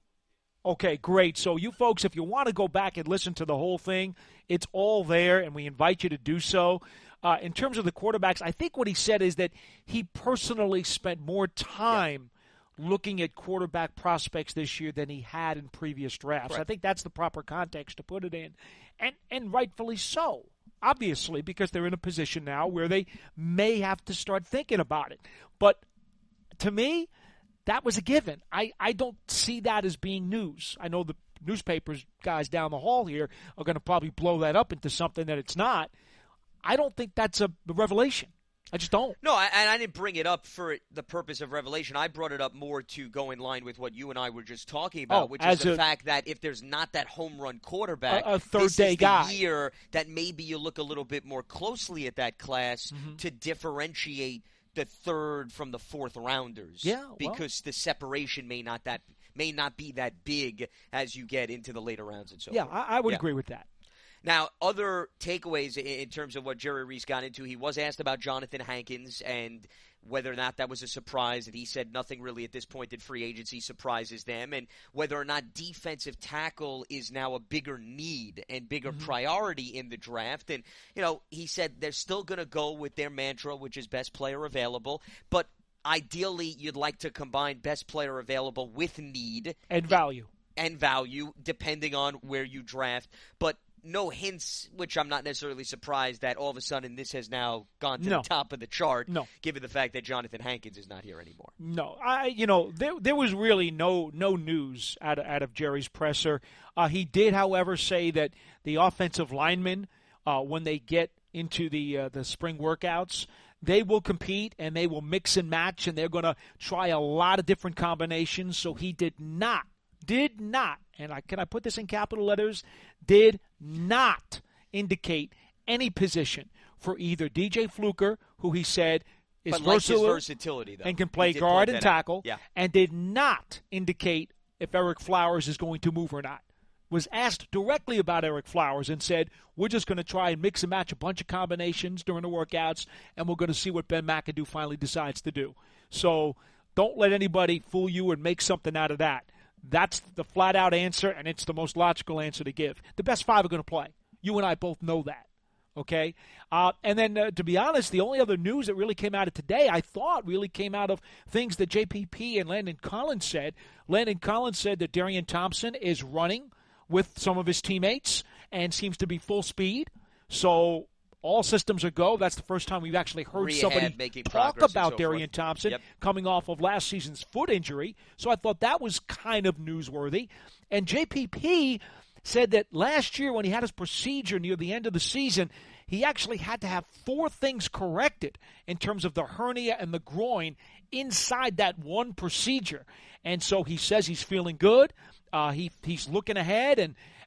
Okay, great. So you folks, if you want to go back and listen to the whole thing, it's all there, and we invite you to do so. Uh, in terms of the quarterbacks, I think what he said is that he personally spent more time yeah. looking at quarterback prospects this year than he had in previous drafts. Right. I think that's the proper context to put it in, and and rightfully so, obviously, because they're in a position now where they may have to start thinking about it. But to me, that was a given. I, I don't see that as being news. I know the newspapers guys down the hall here are going to probably blow that up into something that it's not. I don't think that's a revelation. I just don't. No, I, and I didn't bring it up for the purpose of revelation. I brought it up more to go in line with what you and I were just talking about, oh, which is the a, fact that if there's not that home run quarterback, a, a third this day is guy. the year that maybe you look a little bit more closely at that class mm-hmm. to differentiate the third from the fourth rounders. Yeah, well. Because the separation may not that may not be that big as you get into the later rounds and so yeah, forth. Yeah, I, I would yeah. agree with that. Now, other takeaways in terms of what Jerry Reese got into, he was asked about Jonathan Hankins and whether or not that was a surprise, and he said nothing really at this point in free agency surprises them, and whether or not defensive tackle is now a bigger need and bigger mm-hmm. priority in the draft. And, you know, he said they're still going to go with their mantra, which is best player available, but ideally you'd like to combine best player available with need. And value. And value, depending on where you draft. But no hints, which I'm not necessarily surprised that all of a sudden this has now gone to no. the top of the chart, no. given the fact that Jonathan Hankins is not here anymore. No, I you know there there was really no no news out of, out of Jerry's presser. Uh, he did, however, say that the offensive linemen, uh, when they get into the uh, the spring workouts, they will compete and they will mix and match, and they're going to try a lot of different combinations. So he did not. Did not, and I, can I put this in capital letters, did not indicate any position for either D J Fluker, who he said is but like versatile his versatility, though. and can play He guard play and tackle, yeah. and did not indicate if Eric Flowers is going to move or not. Was asked directly about Eric Flowers and said, we're just going to try and mix and match a bunch of combinations during the workouts, and we're going to see what Ben McAdoo finally decides to do. So don't let anybody fool you and make something out of that. That's the flat-out answer, and it's the most logical answer to give. The best five are going to play. You and I both know that, okay? Uh, and then, uh, to be honest, the only other news that really came out of today, I thought, really came out of things that J P P and Landon Collins said. Landon Collins said that Darian Thompson is running with some of his teammates and seems to be full speed. So all systems are go. That's the first time we've actually heard Rehab, somebody talk about so Darian forth. Thompson yep. coming off of last season's foot injury. So I thought that was kind of newsworthy. And J P P said that last year when he had his procedure near the end of the season, he actually had to have four things corrected in terms of the hernia and the groin inside that one procedure. And so he says he's feeling good. Uh, he he's looking ahead, and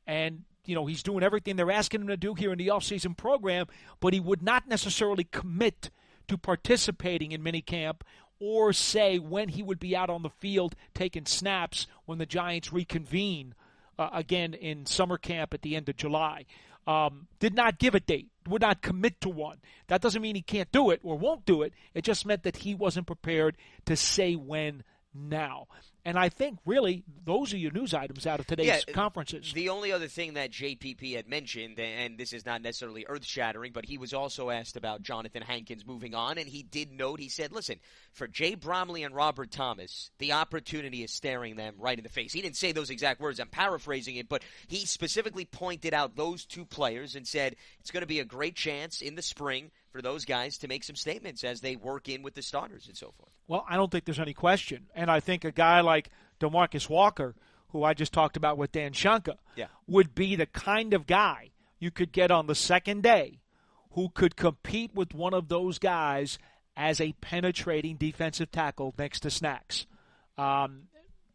and you know he's doing everything they're asking him to do here in the offseason program, but he would not necessarily commit to participating in minicamp or say when he would be out on the field taking snaps when the Giants reconvene uh, again in summer camp at the end of July. Um, did not give a date, would not commit to one. That doesn't mean he can't do it or won't do it. It just meant that he wasn't prepared to say when now. And I think, really, those are your news items out of today's yeah, conferences. The only other thing that J P P had mentioned, and this is not necessarily earth-shattering, but he was also asked about Jonathan Hankins moving on, and he did note, he said, listen, for Jay Bromley and Robert Thomas, the opportunity is staring them right in the face. He didn't say those exact words. I'm paraphrasing it, but he specifically pointed out those two players and said it's going to be a great chance in the spring for those guys to make some statements as they work in with the starters and so forth. Well, I don't think there's any question. And I think a guy like DeMarcus Walker, who I just talked about with Dan Shanka, yeah. would be the kind of guy you could get on the second day who could compete with one of those guys as a penetrating defensive tackle next to Snacks. Um,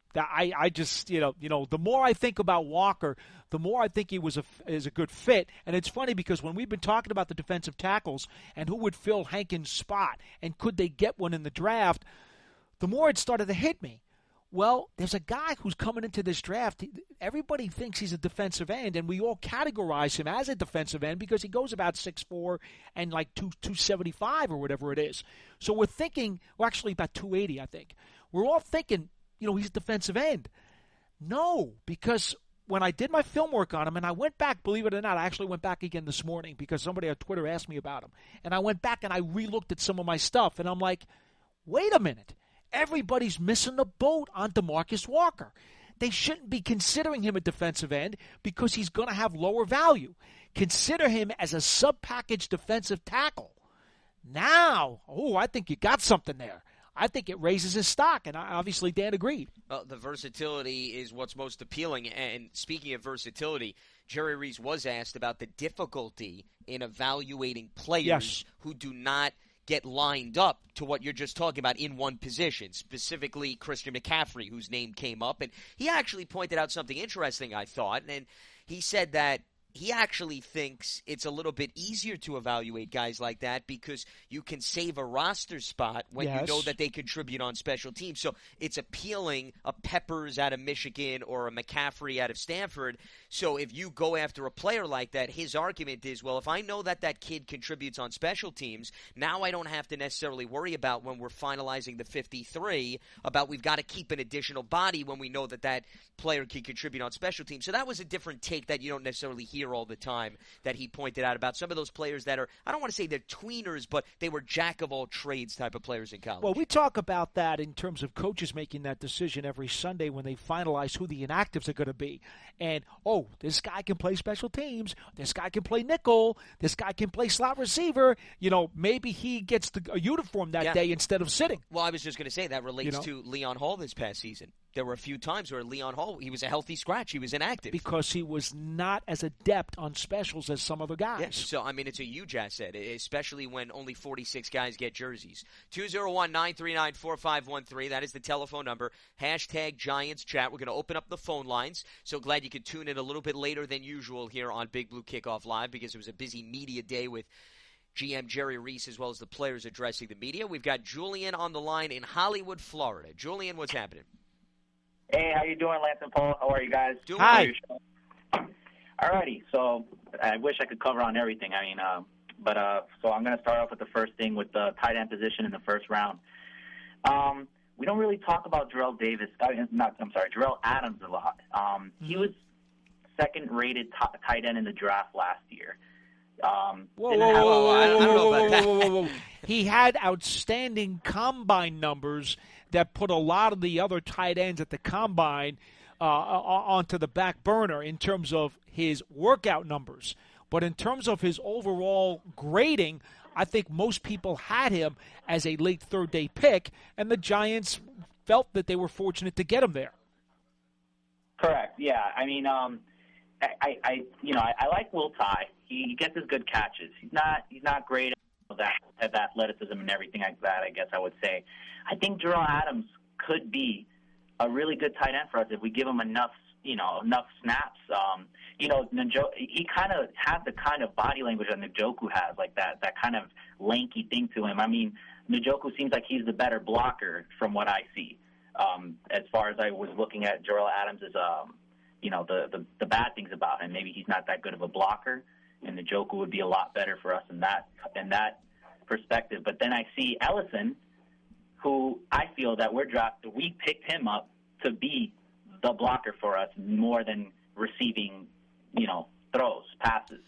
I, I just, you know, you know, the more I think about Walker, the more I think he was a, is a good fit. And it's funny because when we've been talking about the defensive tackles and who would fill Hankins' spot and could they get one in the draft, the more it started to hit me. Well, there's a guy who's coming into this draft. Everybody thinks he's a defensive end, and we all categorize him as a defensive end because he goes about six foot four and like two seventy-five or whatever it is. So we're thinking, well, actually about two eighty, I think. We're all thinking, you know, he's a defensive end. No, because when I did my film work on him, and I went back, believe it or not, I actually went back again this morning because somebody on Twitter asked me about him. And I went back and I re-looked at some of my stuff, and I'm like, wait a minute. Everybody's missing the boat on DeMarcus Walker. They shouldn't be considering him a defensive end because he's going to have lower value. Consider him as a sub-package defensive tackle. Now, oh, I think you got something there. I think it raises his stock, and obviously Dan agreed. Well, the versatility is what's most appealing. And speaking of versatility, Jerry Reese was asked about the difficulty in evaluating players yes. who do not get lined up to what you're just talking about in one position, specifically Christian McCaffrey, whose name came up. And he actually pointed out something interesting, I thought, and he said that he actually thinks it's a little bit easier to evaluate guys like that because you can save a roster spot when yes. you know that they contribute on special teams. So it's appealing a Peppers out of Michigan or a McCaffrey out of Stanford. So if you go after a player like that, his argument is, well, if I know that that kid contributes on special teams, now I don't have to necessarily worry about when we're finalizing the fifty-three about we've got to keep an additional body when we know that that player can contribute on special teams. So that was a different take that you don't necessarily hear all the time that he pointed out about some of those players that are, I don't want to say they're tweeners, but they were jack-of-all-trades type of players in college. Well, we talk about that in terms of coaches making that decision every Sunday when they finalize who the inactives are going to be. And, oh, this guy can play special teams. This guy can play nickel. This guy can play slot receiver. You know, maybe he gets the, a uniform that yeah. day instead of sitting. Well, I was just going to say that relates you know? to Leon Hall this past season. There were a few times where Leon Hall, he was a healthy scratch. He was inactive. Because he was not as adept on specials as some other guys. Yeah, so, I mean, it's a huge asset, especially when only forty-six guys get jerseys. two oh one, nine three nine, four five one three. That is the telephone number. Hashtag Giants Chat. We're going to open up the phone lines. So glad you could tune in a little bit later than usual here on Big Blue Kickoff Live because it was a busy media day with G M Jerry Reese as well as the players addressing the media. We've got Julian on the line in Hollywood, Florida. Julian, what's happening? Hey, how you doing, Lance and Paul? How are you guys? Doing Hi. Alrighty, so I wish I could cover on everything. I mean, uh, but uh, so I'm going to start off with the first thing with the tight end position in the first round. Um, we don't really talk about Jarrell Davis. Uh, not, I'm sorry, Jarrell Adams a lot. Um, Mm-hmm. he was second-rated t- tight end in the draft last year. Um, Whoa, didn't whoa, have- whoa, whoa, I don't whoa, know whoa, about that. whoa, whoa, whoa, whoa. He had outstanding combine numbers that put a lot of the other tight ends at the combine uh, onto the back burner in terms of his workout numbers. But in terms of his overall grading, I think most people had him as a late third-day pick, and the Giants felt that they were fortunate to get him there. Correct. Yeah. I mean, um, I, I, you know, I, I like Will Tye. He, he gets his good catches. He's not, he's not great at that, at that athleticism and everything like that, I guess I would say. I think Jarrell Adams could be a really good tight end for us if we give him enough, you know, enough snaps. Um, you know, Njoku, he kind of has the kind of body language that Njoku has, like that, that kind of lanky thing to him. I mean, Njoku seems like he's the better blocker from what I see. Um, as far as I was looking at Jarrell Adams' um, you know, the, the, the bad things about him. Maybe he's not that good of a blocker, and Njoku would be a lot better for us in that in that perspective. But then I see Ellison, who I feel that we're drafted. We picked him up to be the blocker for us more than receiving, you know, throws, passes.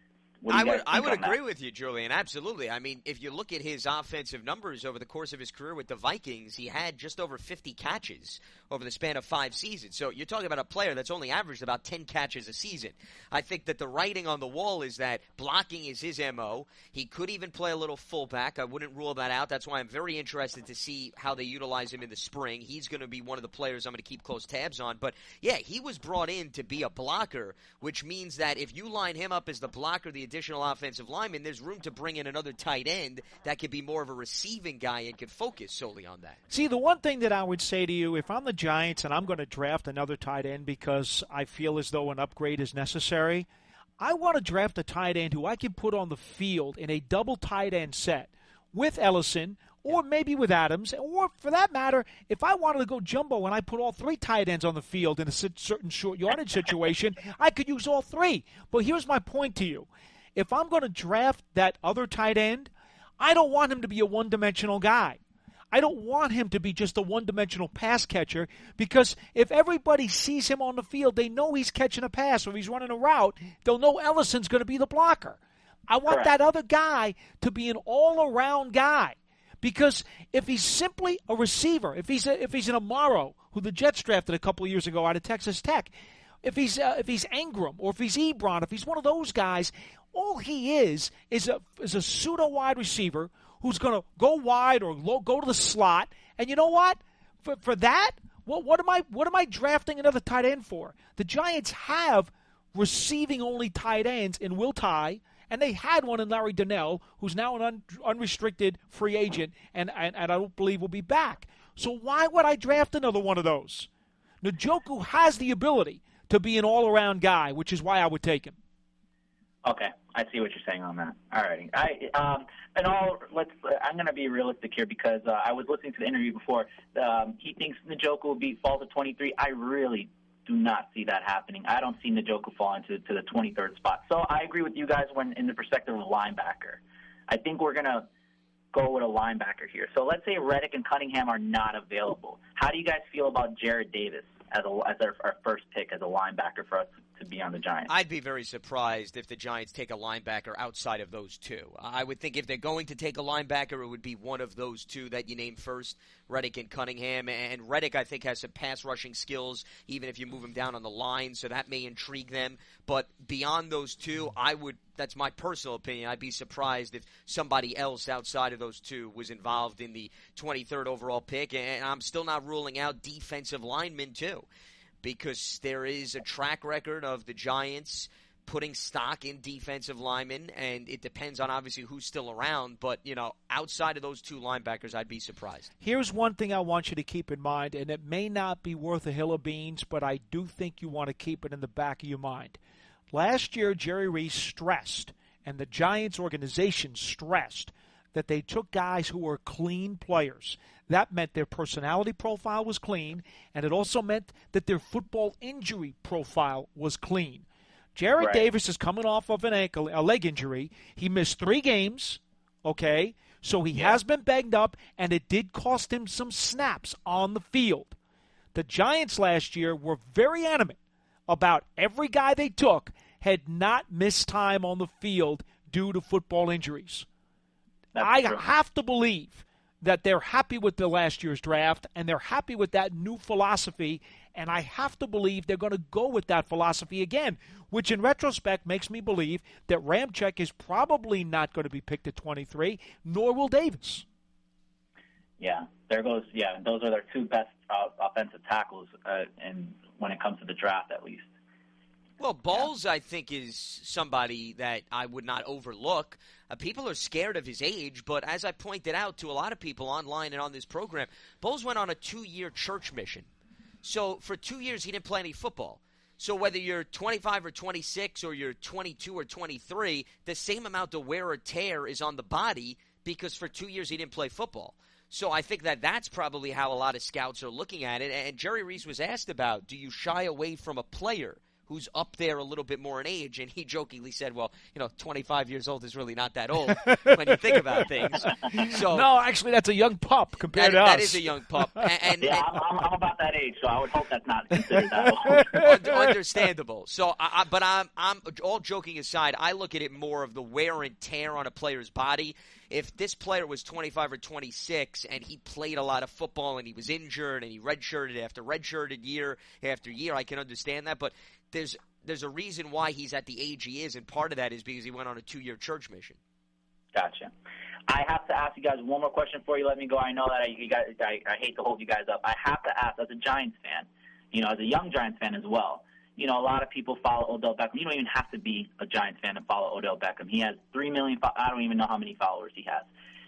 I would I would agree that? with you, Julian. Absolutely. I mean, if you look at his offensive numbers over the course of his career with the Vikings, he had just over fifty catches over the span of five seasons. So you're talking about a player that's only averaged about ten catches a season. I think that the writing on the wall is that blocking is his M O. He could even play a little fullback. I wouldn't rule that out. That's why I'm very interested to see how they utilize him in the spring. He's going to be one of the players I'm going to keep close tabs on. But, yeah, he was brought in to be a blocker, which means that if you line him up as the blocker, the additional offensive lineman, there's room to bring in another tight end that could be more of a receiving guy and could focus solely on that. See, the one thing that I would say to you, if I'm the Giants and I'm going to draft another tight end because I feel as though an upgrade is necessary, I want to draft a tight end who I can put on the field in a double tight end set with Ellison or maybe with Adams, or for that matter, if I wanted to go jumbo and I put all three tight ends on the field in a certain short yardage situation, I could use all three. But here's my point to you. If I'm going to draft that other tight end, I don't want him to be a one-dimensional guy. I don't want him to be just a one-dimensional pass catcher, because if everybody sees him on the field, they know he's catching a pass or he's running a route. They'll know Ellison's going to be the blocker. I want Correct. that other guy to be an all-around guy, because if he's simply a receiver, if he's a, if he's an Amaro, who the Jets drafted a couple of years ago out of Texas Tech, if he's uh, if he's Ingram or if he's Ebron, if he's one of those guys, all he is is a is a pseudo wide receiver who's going to go wide or low, go to the slot. And you know what? For for that, what what am I what am I drafting another tight end for? The Giants have receiving only tight ends in Will Tye, and they had one in Larry Donnell, who's now an un, unrestricted free agent, and, and and I don't believe will be back. So why would I draft another one of those? Njoku has the ability to be an all-around guy, which is why I would take him. Okay, I see what you're saying on that. All right, I um, and all let's. I'm going to be realistic here because uh, I was listening to the interview before. Um, he thinks Njoku will be fall to twenty-three. I really do not see that happening. I don't see Njoku falling to to the twenty-third spot. So I agree with you guys when in the perspective of a linebacker. I think we're going to go with a linebacker here. So let's say Reddick and Cunningham are not available. How do you guys feel about Jared Davis as a as our, our first pick as a linebacker for us to be on the Giants? I'd be very surprised if the Giants take a linebacker outside of those two. I would think if they're going to take a linebacker, it would be one of those two that you named first, Reddick and Cunningham. And Reddick, I think, has some pass rushing skills, even if you move him down on the line, so that may intrigue them. But beyond those two, I would that's my personal opinion. I'd be surprised if somebody else outside of those two was involved in the twenty-third overall pick. And I'm still not ruling out defensive linemen, too, because there is a track record of the Giants putting stock in defensive linemen, and it depends on obviously who's still around. But, you know, outside of those two linebackers, I'd be surprised. Here's one thing I want you to keep in mind, and it may not be worth a hill of beans, but I do think you want to keep it in the back of your mind. Last year, Jerry Reese stressed, and the Giants organization stressed, that they took guys who were clean players. That meant their personality profile was clean, and it also meant that their football injury profile was clean. Jared Right. Davis is coming off of an ankle, a leg injury. He missed three games, okay? So he Yeah. has been banged up, and it did cost him some snaps on the field. The Giants last year were very adamant about every guy they took had not missed time on the field due to football injuries. That's I true. have to believe that they're happy with the last year's draft, and they're happy with that new philosophy, and I have to believe they're going to go with that philosophy again, which in retrospect makes me believe that Ramczyk is probably not going to be picked at twenty-three, nor will Davis. Yeah, there goes. Yeah, those are their two best uh, offensive tackles, uh, and when it comes to the draft, at least. Well, Bowles, I think, is somebody that I would not overlook. Uh, people are scared of his age, but as I pointed out to a lot of people online and on this program, Bowles went on a two-year church mission. So for two years, he didn't play any football. So whether you're twenty-five or twenty-six or you're twenty-two or twenty-three, the same amount of wear or tear is on the body because for two years he didn't play football. So I think that that's probably how a lot of scouts are looking at it. And Jerry Reese was asked about, do you shy away from a player who's up there a little bit more in age? And he jokingly said, well, you know, twenty-five years old is really not that old when you think about things. So no, actually, that's a young pup compared that, to us. That is a young pup. And, and, yeah, and, I'm, I'm about that age, so I would hope that's not considered that old. Understandable. So, I, I, but I'm, I'm all joking aside, I look at it more of the wear and tear on a player's body. If this player was twenty-five or twenty-six and he played a lot of football and he was injured and he redshirted after redshirted year after year, I can understand that. But there's there's a reason why he's at the age he is, and part of that is because he went on a two-year church mission. Gotcha. I have to ask you guys one more question before you let me go. I know that I, you guys, I, I hate to hold you guys up. I have to ask, as a Giants fan, you know, as a young Giants fan as well, you know, a lot of people follow Odell Beckham. You don't even have to be a Giants fan to follow Odell Beckham. He has three million – I don't even know how many followers he has.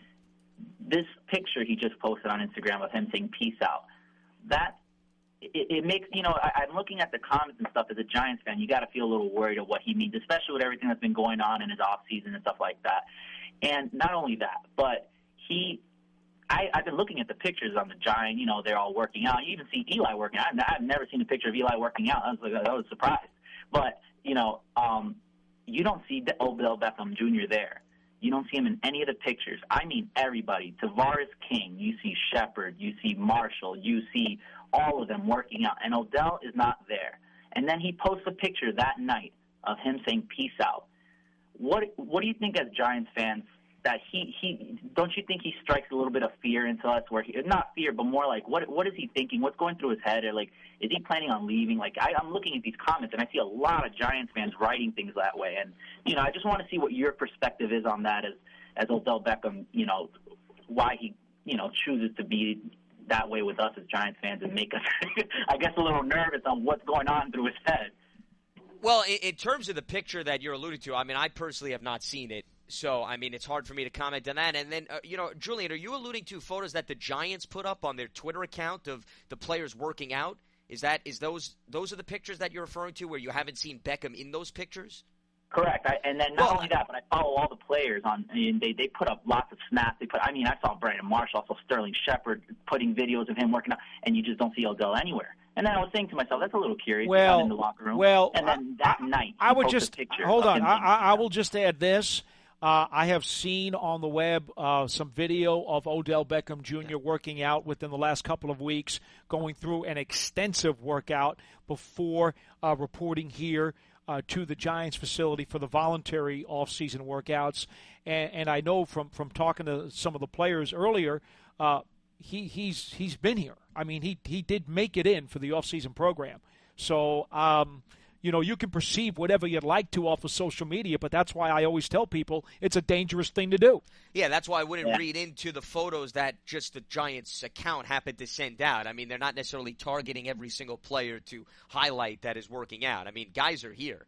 This picture he just posted on Instagram of him saying peace out, that it, it makes – you know, I, I'm looking at the comments and stuff as a Giants fan. You got to feel a little worried of what he means, especially with everything that's been going on in his offseason and stuff like that. And not only that, but he – I, I've been looking at the pictures on the Giant. You know, they're all working out. You even see Eli working out. I've, I've never seen a picture of Eli working out. I was like, I was surprised. But, you know, um, you don't see Odell Beckham Junior there. You don't see him in any of the pictures. I mean everybody. Tavares King. You see Shepard. You see Marshall. You see all of them working out. And Odell is not there. And then he posts a picture that night of him saying peace out. What What do you think as Giants fans that he, he don't you think he strikes a little bit of fear into us where he, not fear, but more like what what is he thinking? What's going through his head? Or like, is he planning on leaving? Like, I, I'm looking at these comments and I see a lot of Giants fans writing things that way. And, you know, I just want to see what your perspective is on that as, as Odell Beckham, you know, why he, you know, chooses to be that way with us as Giants fans and make us, I guess, a little nervous on what's going on through his head. Well, in, in terms of the picture that you're alluding to, I mean, I personally have not seen it. So, I mean, it's hard for me to comment on that. And then, uh, you know, Julian, are you alluding to photos that the Giants put up on their Twitter account of the players working out? Is that is those those are the pictures that you're referring to where you haven't seen Beckham in those pictures? Correct. I, and then not well, only that, but I follow all the players on. I mean, they they put up lots of snaps. They put. I mean, I saw Brandon Marshall, also Sterling Shepard putting videos of him working out, and you just don't see Odell anywhere. And then I was saying to myself, that's a little curious. Well, in the locker room. Well, and then that I, night, I would just hold on. I, I, I out. will just add this. Uh, I have seen on the web uh, some video of Odell Beckham Junior working out within the last couple of weeks, going through an extensive workout before uh, reporting here uh, to the Giants facility for the voluntary off-season workouts. And, and I know from, from talking to some of the players earlier, uh, he he's he's been here. I mean, he he did make it in for the off-season program. So. Um, You know, you can perceive whatever you'd like to off of social media, but that's why I always tell people it's a dangerous thing to do. Yeah, that's why I wouldn't yeah. read into the photos that just the Giants account happened to send out. I mean, they're not necessarily targeting every single player to highlight that is working out. I mean, guys are here.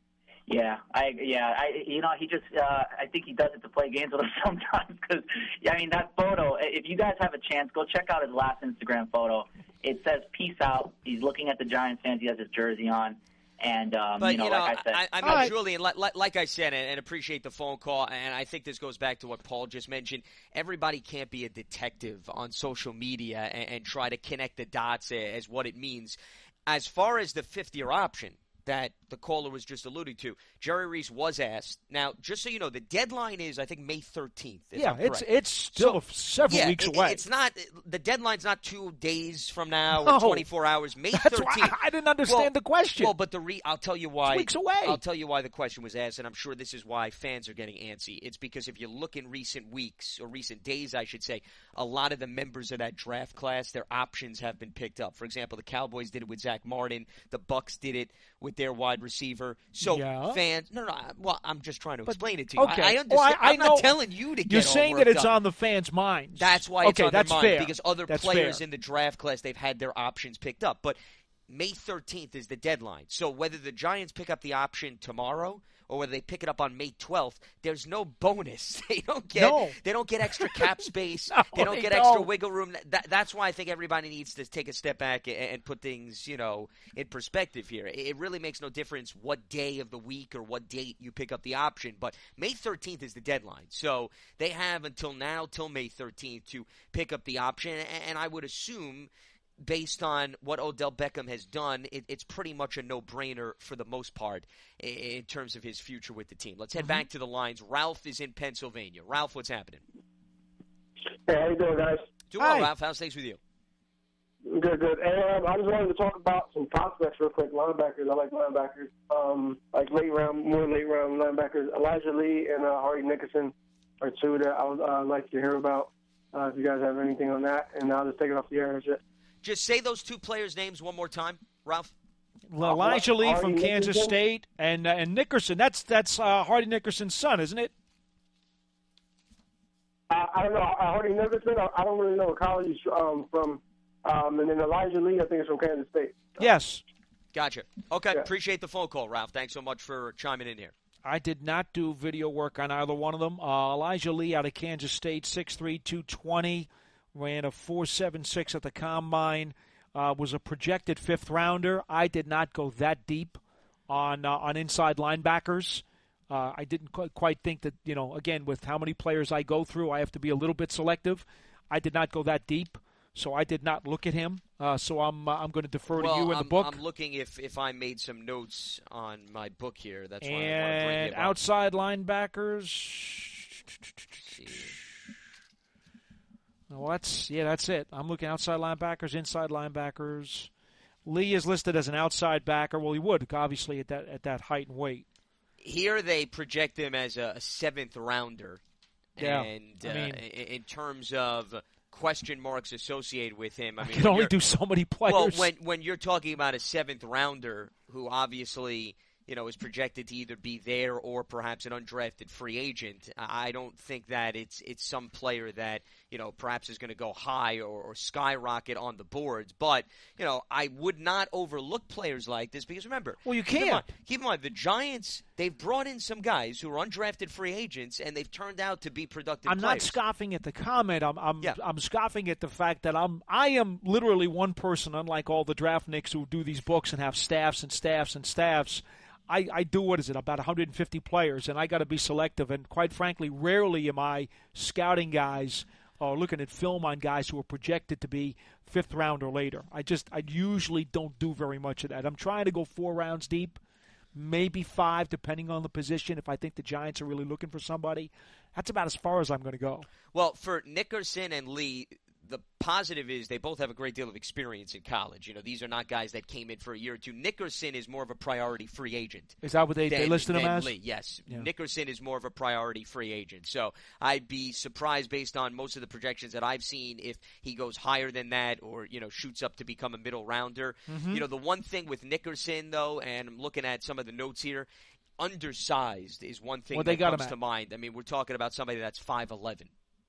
Yeah, I yeah, I you know he just uh, I think he does it to play games with us sometimes because yeah, I mean that photo. If you guys have a chance, go check out his last Instagram photo. It says "Peace out." He's looking at the Giants fans. He has his jersey on. And, um, but, you know, you know like I said. I, I mean, right. Julian, like, like I said, and, and appreciate the phone call, and I think this goes back to what Paul just mentioned. Everybody can't be a detective on social media and, and try to connect the dots as what it means. As far as the fifth-year option that the caller was just alluding to, Jerry Reese was asked. Now, just so you know, the deadline is, I think, May thirteenth. Yeah, it's it's still so, several yeah, weeks it, away. It's not the deadline's not two days from now no. or twenty-four hours. May thirteenth. That's why I didn't understand well, the question. Well, but the re- I'll tell you why. It's weeks away. I'll tell you why the question was asked, and I'm sure this is why fans are getting antsy. It's because if you look in recent weeks or recent days, I should say, a lot of the members of that draft class, their options have been picked up. For example, the Cowboys did it with Zach Martin. The Bucks did it with their wide receiver. So yeah. fans, no, no. Well, I'm just trying to but, explain it to you. Okay. I, I understand. Well, I, I I'm know, not telling you to get You're saying all that worked it's up. on the fans' minds. That's why it's okay, on their that's mind fair. because other that's players fair. in the draft class, they've had their options picked up. But May thirteenth is the deadline. So whether the Giants pick up the option tomorrow or whether they pick it up on May twelfth, there's no bonus. They don't get No. they don't get extra cap space. No, they don't they get extra don't. wiggle room. That, that's why I think everybody needs to take a step back and, and put things, you know, in perspective here. It really makes no difference what day of the week or what date you pick up the option, but May thirteenth is the deadline. So they have until now, till May thirteenth, to pick up the option, and I would assume, based on what Odell Beckham has done, it, it's pretty much a no-brainer for the most part in, in terms of his future with the team. Let's head mm-hmm. back to the lines. Ralph is in Pennsylvania. Ralph, what's happening? Hey, how you doing, guys? Doing well, Ralph. How's things with you? Good, good. And um, I just wanted to talk about some prospects real quick. Linebackers. I like linebackers. Um, like late round, more late round linebackers. Elijah Lee and uh, Hardy Nickerson are two that I would uh, like to hear about. Uh, if you guys have anything on that, and I'll just take it off the air. Just say those two players' names one more time, Ralph. Well, Elijah Lee Hardy from Kansas Nickerson. State and uh, and Nickerson. That's that's uh, Hardy Nickerson's son, isn't it? Uh, I don't know. Uh, Hardy Nickerson, I, I don't really know what college he's um, from. Um, and then Elijah Lee, I think, is from Kansas State. Yes. Gotcha. Okay, Yeah. Appreciate the phone call, Ralph. Thanks so much for chiming in here. I did not do video work on either one of them. Uh, Elijah Lee out of Kansas State, six three, two twenty, ran a four seven six at the Combine, uh, was a projected fifth rounder. I did not go that deep on uh, on inside linebackers. Uh, I didn't qu- quite think that, you know, again, with how many players I go through, I have to be a little bit selective. I did not go that deep, so I did not look at him. Uh, so I'm uh, I'm going to defer well, to you in I'm, the book. I'm looking if, if I made some notes on my book here. That's why I want to bring and him up. outside linebackers. Well, that's yeah, that's it. I'm looking outside linebackers, inside linebackers. Lee is listed as an outside backer. Well, he would obviously at that at that height and weight. Here they project him as a, a seventh rounder, Yeah, and I uh, mean- in, in terms of question marks associated with him, I I mean, can when only you're- do so many players. Well, when when you're talking about a seventh rounder who obviously, you know, is projected to either be there or perhaps an undrafted free agent, I don't think that it's it's some player that, you know, perhaps is going to go high or, or skyrocket on the boards. But, you know, I would not overlook players like this because, remember, Well, you keep in can't. mind- Keep in mind, the Giants, they've brought in some guys who are undrafted free agents, and they've turned out to be productive I'm players. not scoffing at the comment. I'm I'm, Yeah. I'm scoffing at the fact that I'm I am literally one person, unlike all the draft nicks who do these books and have staffs and staffs and staffs. I, I do, what is it, about one hundred fifty players, and I got to be selective. And quite frankly, rarely am I scouting guys or looking at film on guys who are projected to be fifth round or later. I just I usually don't do very much of that. I'm trying to go four rounds deep, maybe five, depending on the position. If I think the Giants are really looking for somebody, that's about as far as I'm going to go. Well, for Nickerson and Lee, the positive is they both have a great deal of experience in college. You know, these are not guys that came in for a year or two. Nickerson is more of a priority free agent. Is that what they, they than- listed him than as? Lee. Yes. Yeah. Nickerson is more of a priority free agent. So I'd be surprised based on most of the projections that I've seen if he goes higher than that or, you know, shoots up to become a middle rounder. Mm-hmm. You know, the one thing with Nickerson, though, and I'm looking at some of the notes here, undersized is one thing Well, they that got him comes at- to mind. I mean, we're talking about somebody that's five eleven,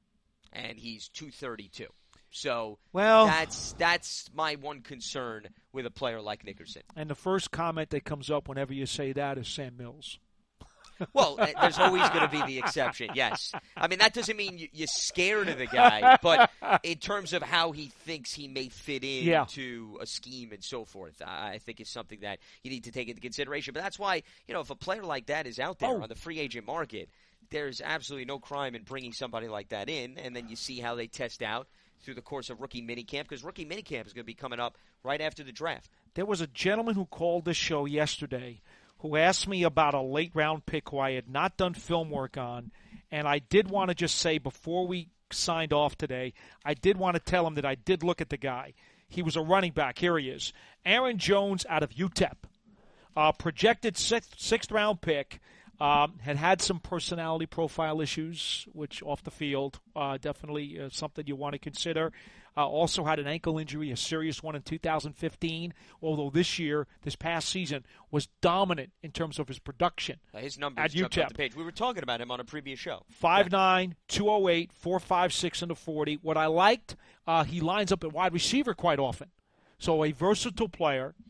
and he's two thirty-two. So Well- that's that's my one concern with a player like Nickerson. And the first comment that comes up whenever you say that is Sam Mills. Well, uh, there's always going to be the exception, yes. I mean, that doesn't mean you, you're scared of the guy, but in terms of how he thinks he may fit Yeah. into a scheme and so forth, I I think is something that you need to take into consideration. But that's why, you know, if a player like that is out there Oh. on the free agent market, there's absolutely no crime in bringing somebody like that in, and then you see how they test out through the course of rookie minicamp, because rookie minicamp is going to be coming up right after the draft. There was a gentleman who called this show yesterday who asked me about a late-round pick who I had not done film work on, and I did want to just say before we signed off today, I did want to tell him that I did look at the guy. He was a running back. Here he is. Aaron Jones out of U T E P. Uh, projected sixth, sixth-round pick. Um, had had some personality profile issues, which off the field, uh, definitely uh, something you want to consider. Uh, also had an ankle injury, a serious one in two thousand fifteen, although this year, this past season, was dominant in terms of his production. Uh, his numbers At jumped U T E P. off the page. We were talking about him on a previous show. five nine, two oh eight, four five six in the forty. What I liked, uh, he lines up at wide receiver quite often. So a versatile player.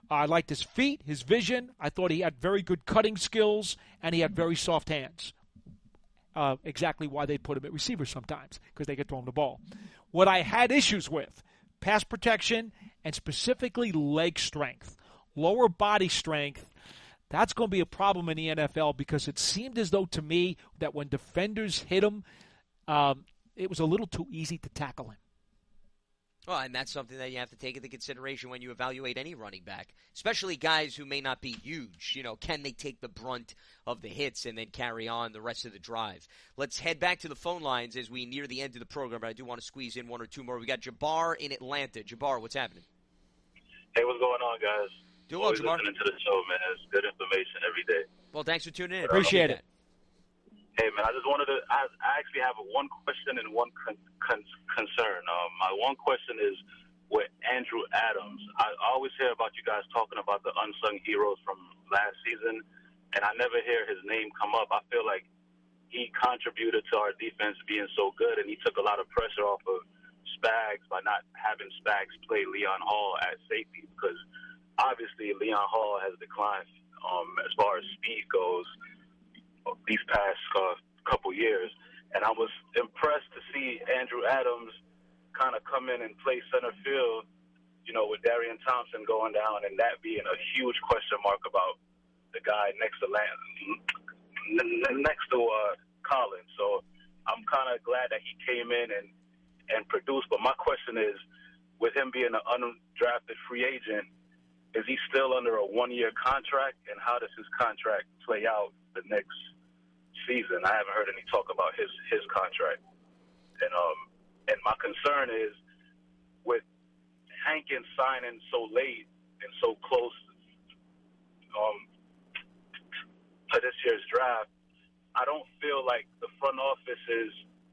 I liked his feet, his vision. I thought he had very good cutting skills, and he had very soft hands. Uh, exactly why they put him at receiver sometimes, because they get thrown the ball. What I had issues with, pass protection and specifically leg strength, lower body strength. That's going to be a problem in the N F L because it seemed as though to me that when defenders hit him, um, it was a little too easy to tackle him. Well, and that's something that you have to take into consideration when you evaluate any running back, especially guys who may not be huge. You know, can they take the brunt of the hits and then carry on the rest of the drive? Let's head back to the phone lines as we near the end of the program, but I do want to squeeze in one or two more. We got Jabbar in Atlanta. Jabbar, what's happening? Hey, what's going on, guys? Doing well, Always Jabbar. listening to the show, man. It's good information every day. Well, thanks for tuning in. Appreciate it. Hey, man, I just wanted to – I I actually have one question and one con, con, concern. Um, my one question is with Andrew Adams. I always hear about you guys talking about the unsung heroes from last season, and I never hear his name come up. I feel like he contributed to our defense being so good, and he took a lot of pressure off of Spags by not having Spags play Leon Hall at safety because obviously Leon Hall has declined um, as far as speed goes these past uh, couple years, and I was impressed to see Andrew Adams kind of come in and play center field, you know, with Darian Thompson going down, and that being a huge question mark about the guy next to Land, next to uh, Collins. So I'm kind of glad that he came in and and produced. But my question is, with him being an undrafted free agent, is he still under a one-year contract, and how does his contract play out the next season? I haven't heard any talk about his his contract, and um and my concern is with Hankins signing so late and so close um to this year's draft. I don't feel like the front office is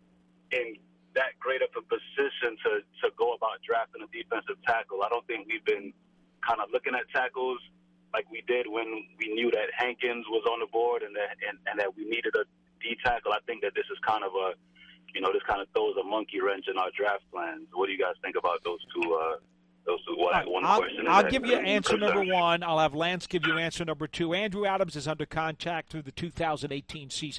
in that great of a position to to go about drafting a defensive tackle. I don't think we've been kind of looking at tackles like we did when we knew that Hankins was on the board and that and, and that we needed a D tackle. I think that this is kind of a, you know, this kind of throws a monkey wrench in our draft plans. What do you guys think about those two? Uh, those two. What, right, one I'll, question. I'll that, give you uh, answer concern. number one. I'll have Lance give you answer number two. Andrew Adams is under contract through the two thousand eighteen season.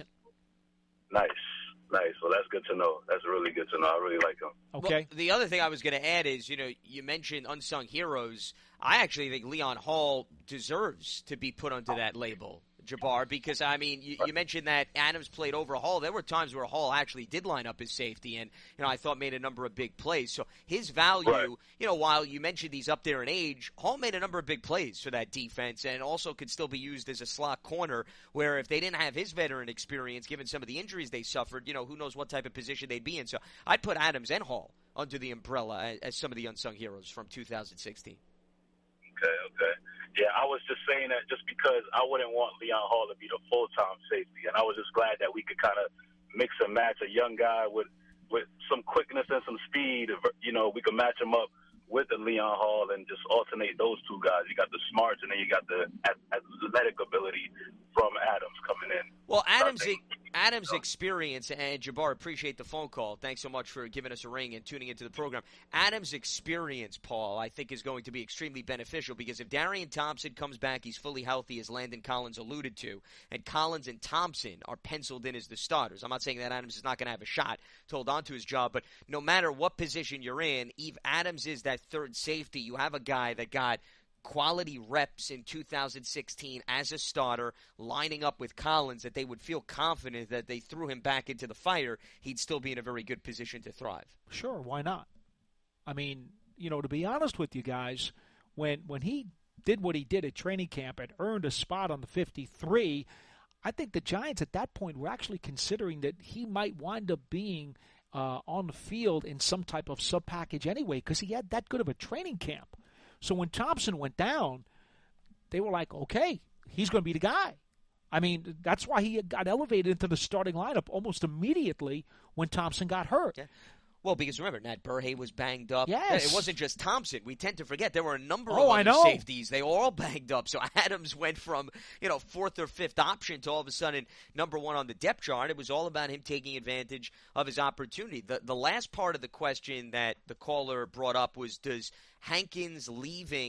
Nice. Nice. Well, that's good to know. That's really good to know. I really like him. Okay. Well, the other thing I was going to add is, you know, you mentioned unsung heroes. I actually think Leon Hall deserves to be put under that label, Jabbar, because, I mean, you, you mentioned that Adams played over Hall. There were times where Hall actually did line up as safety and, you know, I thought made a number of big plays. So his value, Right. you know, while you mentioned he's up there in age, Hall made a number of big plays for that defense and also could still be used as a slot corner where if they didn't have his veteran experience, given some of the injuries they suffered, you know, who knows what type of position they'd be in. So I'd put Adams and Hall under the umbrella as, as some of the unsung heroes from two thousand sixteen. Okay, okay. Yeah, I was just saying that just because I wouldn't want Leon Hall to be the full-time safety, and I was just glad that we could kind of mix and match a young guy with, with some quickness and some speed. You know, we could match him up with the Leon Hall and just alternate those two guys. You got the smarts, and then you got the athletic ability from Adams coming in. Well, Adams' Adams' experience, and Jabbar, appreciate the phone call. Thanks so much for giving us a ring and tuning into the program. Adams' experience, Paul, I think is going to be extremely beneficial because if Darian Thompson comes back, he's fully healthy, as Landon Collins alluded to, and Collins and Thompson are penciled in as the starters. I'm not saying that Adams is not going to have a shot to hold on to his job, but no matter what position you're in, if Adams is that third safety, you have a guy that got quality reps in two thousand sixteen as a starter, lining up with Collins, that they would feel confident that they threw him back into the fire, he'd still be in a very good position to thrive. Sure, why not? I mean, you know, to be honest with you guys, when when he did what he did at training camp and earned a spot on the fifty-three, I think the Giants at that point were actually considering that he might wind up being uh, on the field in some type of sub-package anyway because he had that good of a training camp. So when Thompson went down, they were like, okay, he's going to be the guy. I mean, that's why he got elevated into the starting lineup almost immediately when Thompson got hurt. Yeah. Well, because remember, Nat Burhay was banged up. Yes. It wasn't just Thompson. We tend to forget there were a number Oh, of I other know. safeties. They were all banged up. So Adams went from, you know, fourth or fifth option to all of a sudden number one on the depth chart. It was all about him taking advantage of his opportunity. The, the last part of the question that the caller brought up was, does Hankins leaving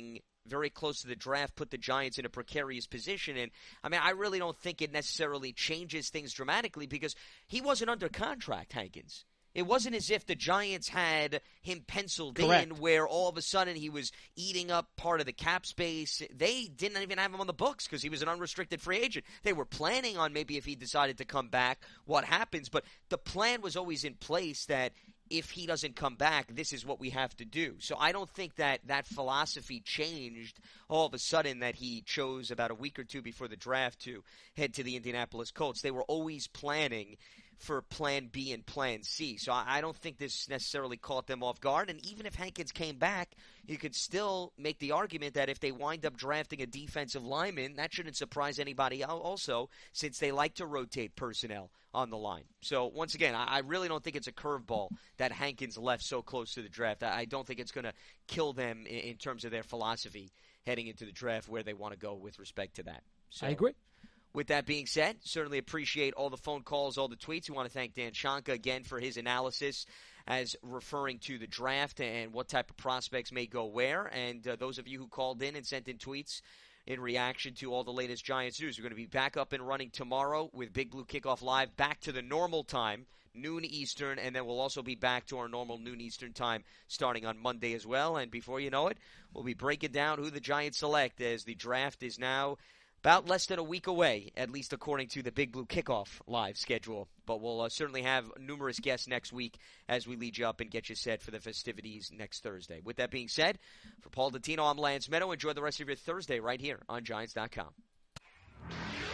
very close to the draft put the Giants in a precarious position. And, I mean, I really don't think it necessarily changes things dramatically because he wasn't under contract, Hankins. It wasn't as if the Giants had him penciled Correct. in where all of a sudden he was eating up part of the cap space. They didn't even have him on the books because he was an unrestricted free agent. They were planning on maybe if he decided to come back, what happens. But the plan was always in place that if he doesn't come back, this is what we have to do. So I don't think that that philosophy changed all of a sudden that he chose about a week or two before the draft to head to the Indianapolis Colts. They were always planning for plan B and plan C. So I don't think this necessarily caught them off guard. And even if Hankins came back, you could still make the argument that if they wind up drafting a defensive lineman, that shouldn't surprise anybody also, since they like to rotate personnel on the line. So once again, I really don't think it's a curveball that Hankins left so close to the draft. I don't think it's going to kill them in terms of their philosophy heading into the draft where they want to go with respect to that. So, I agree. With that being said, certainly appreciate all the phone calls, all the tweets. We want to thank Dan Shonka again for his analysis as referring to the draft and what type of prospects may go where. And uh, those of you who called in and sent in tweets in reaction to all the latest Giants news, we're going to be back up and running tomorrow with Big Blue Kickoff Live back to the normal time, noon Eastern, and then we'll also be back to our normal noon Eastern time starting on Monday as well. And before you know it, we'll be breaking down who the Giants select as the draft is now about less than a week away, at least according to the Big Blue Kickoff Live schedule. But we'll uh, certainly have numerous guests next week as we lead you up and get you set for the festivities next Thursday. With that being said, for Paul Dottino, I'm Lance Meadow. Enjoy the rest of your Thursday right here on Giants dot com.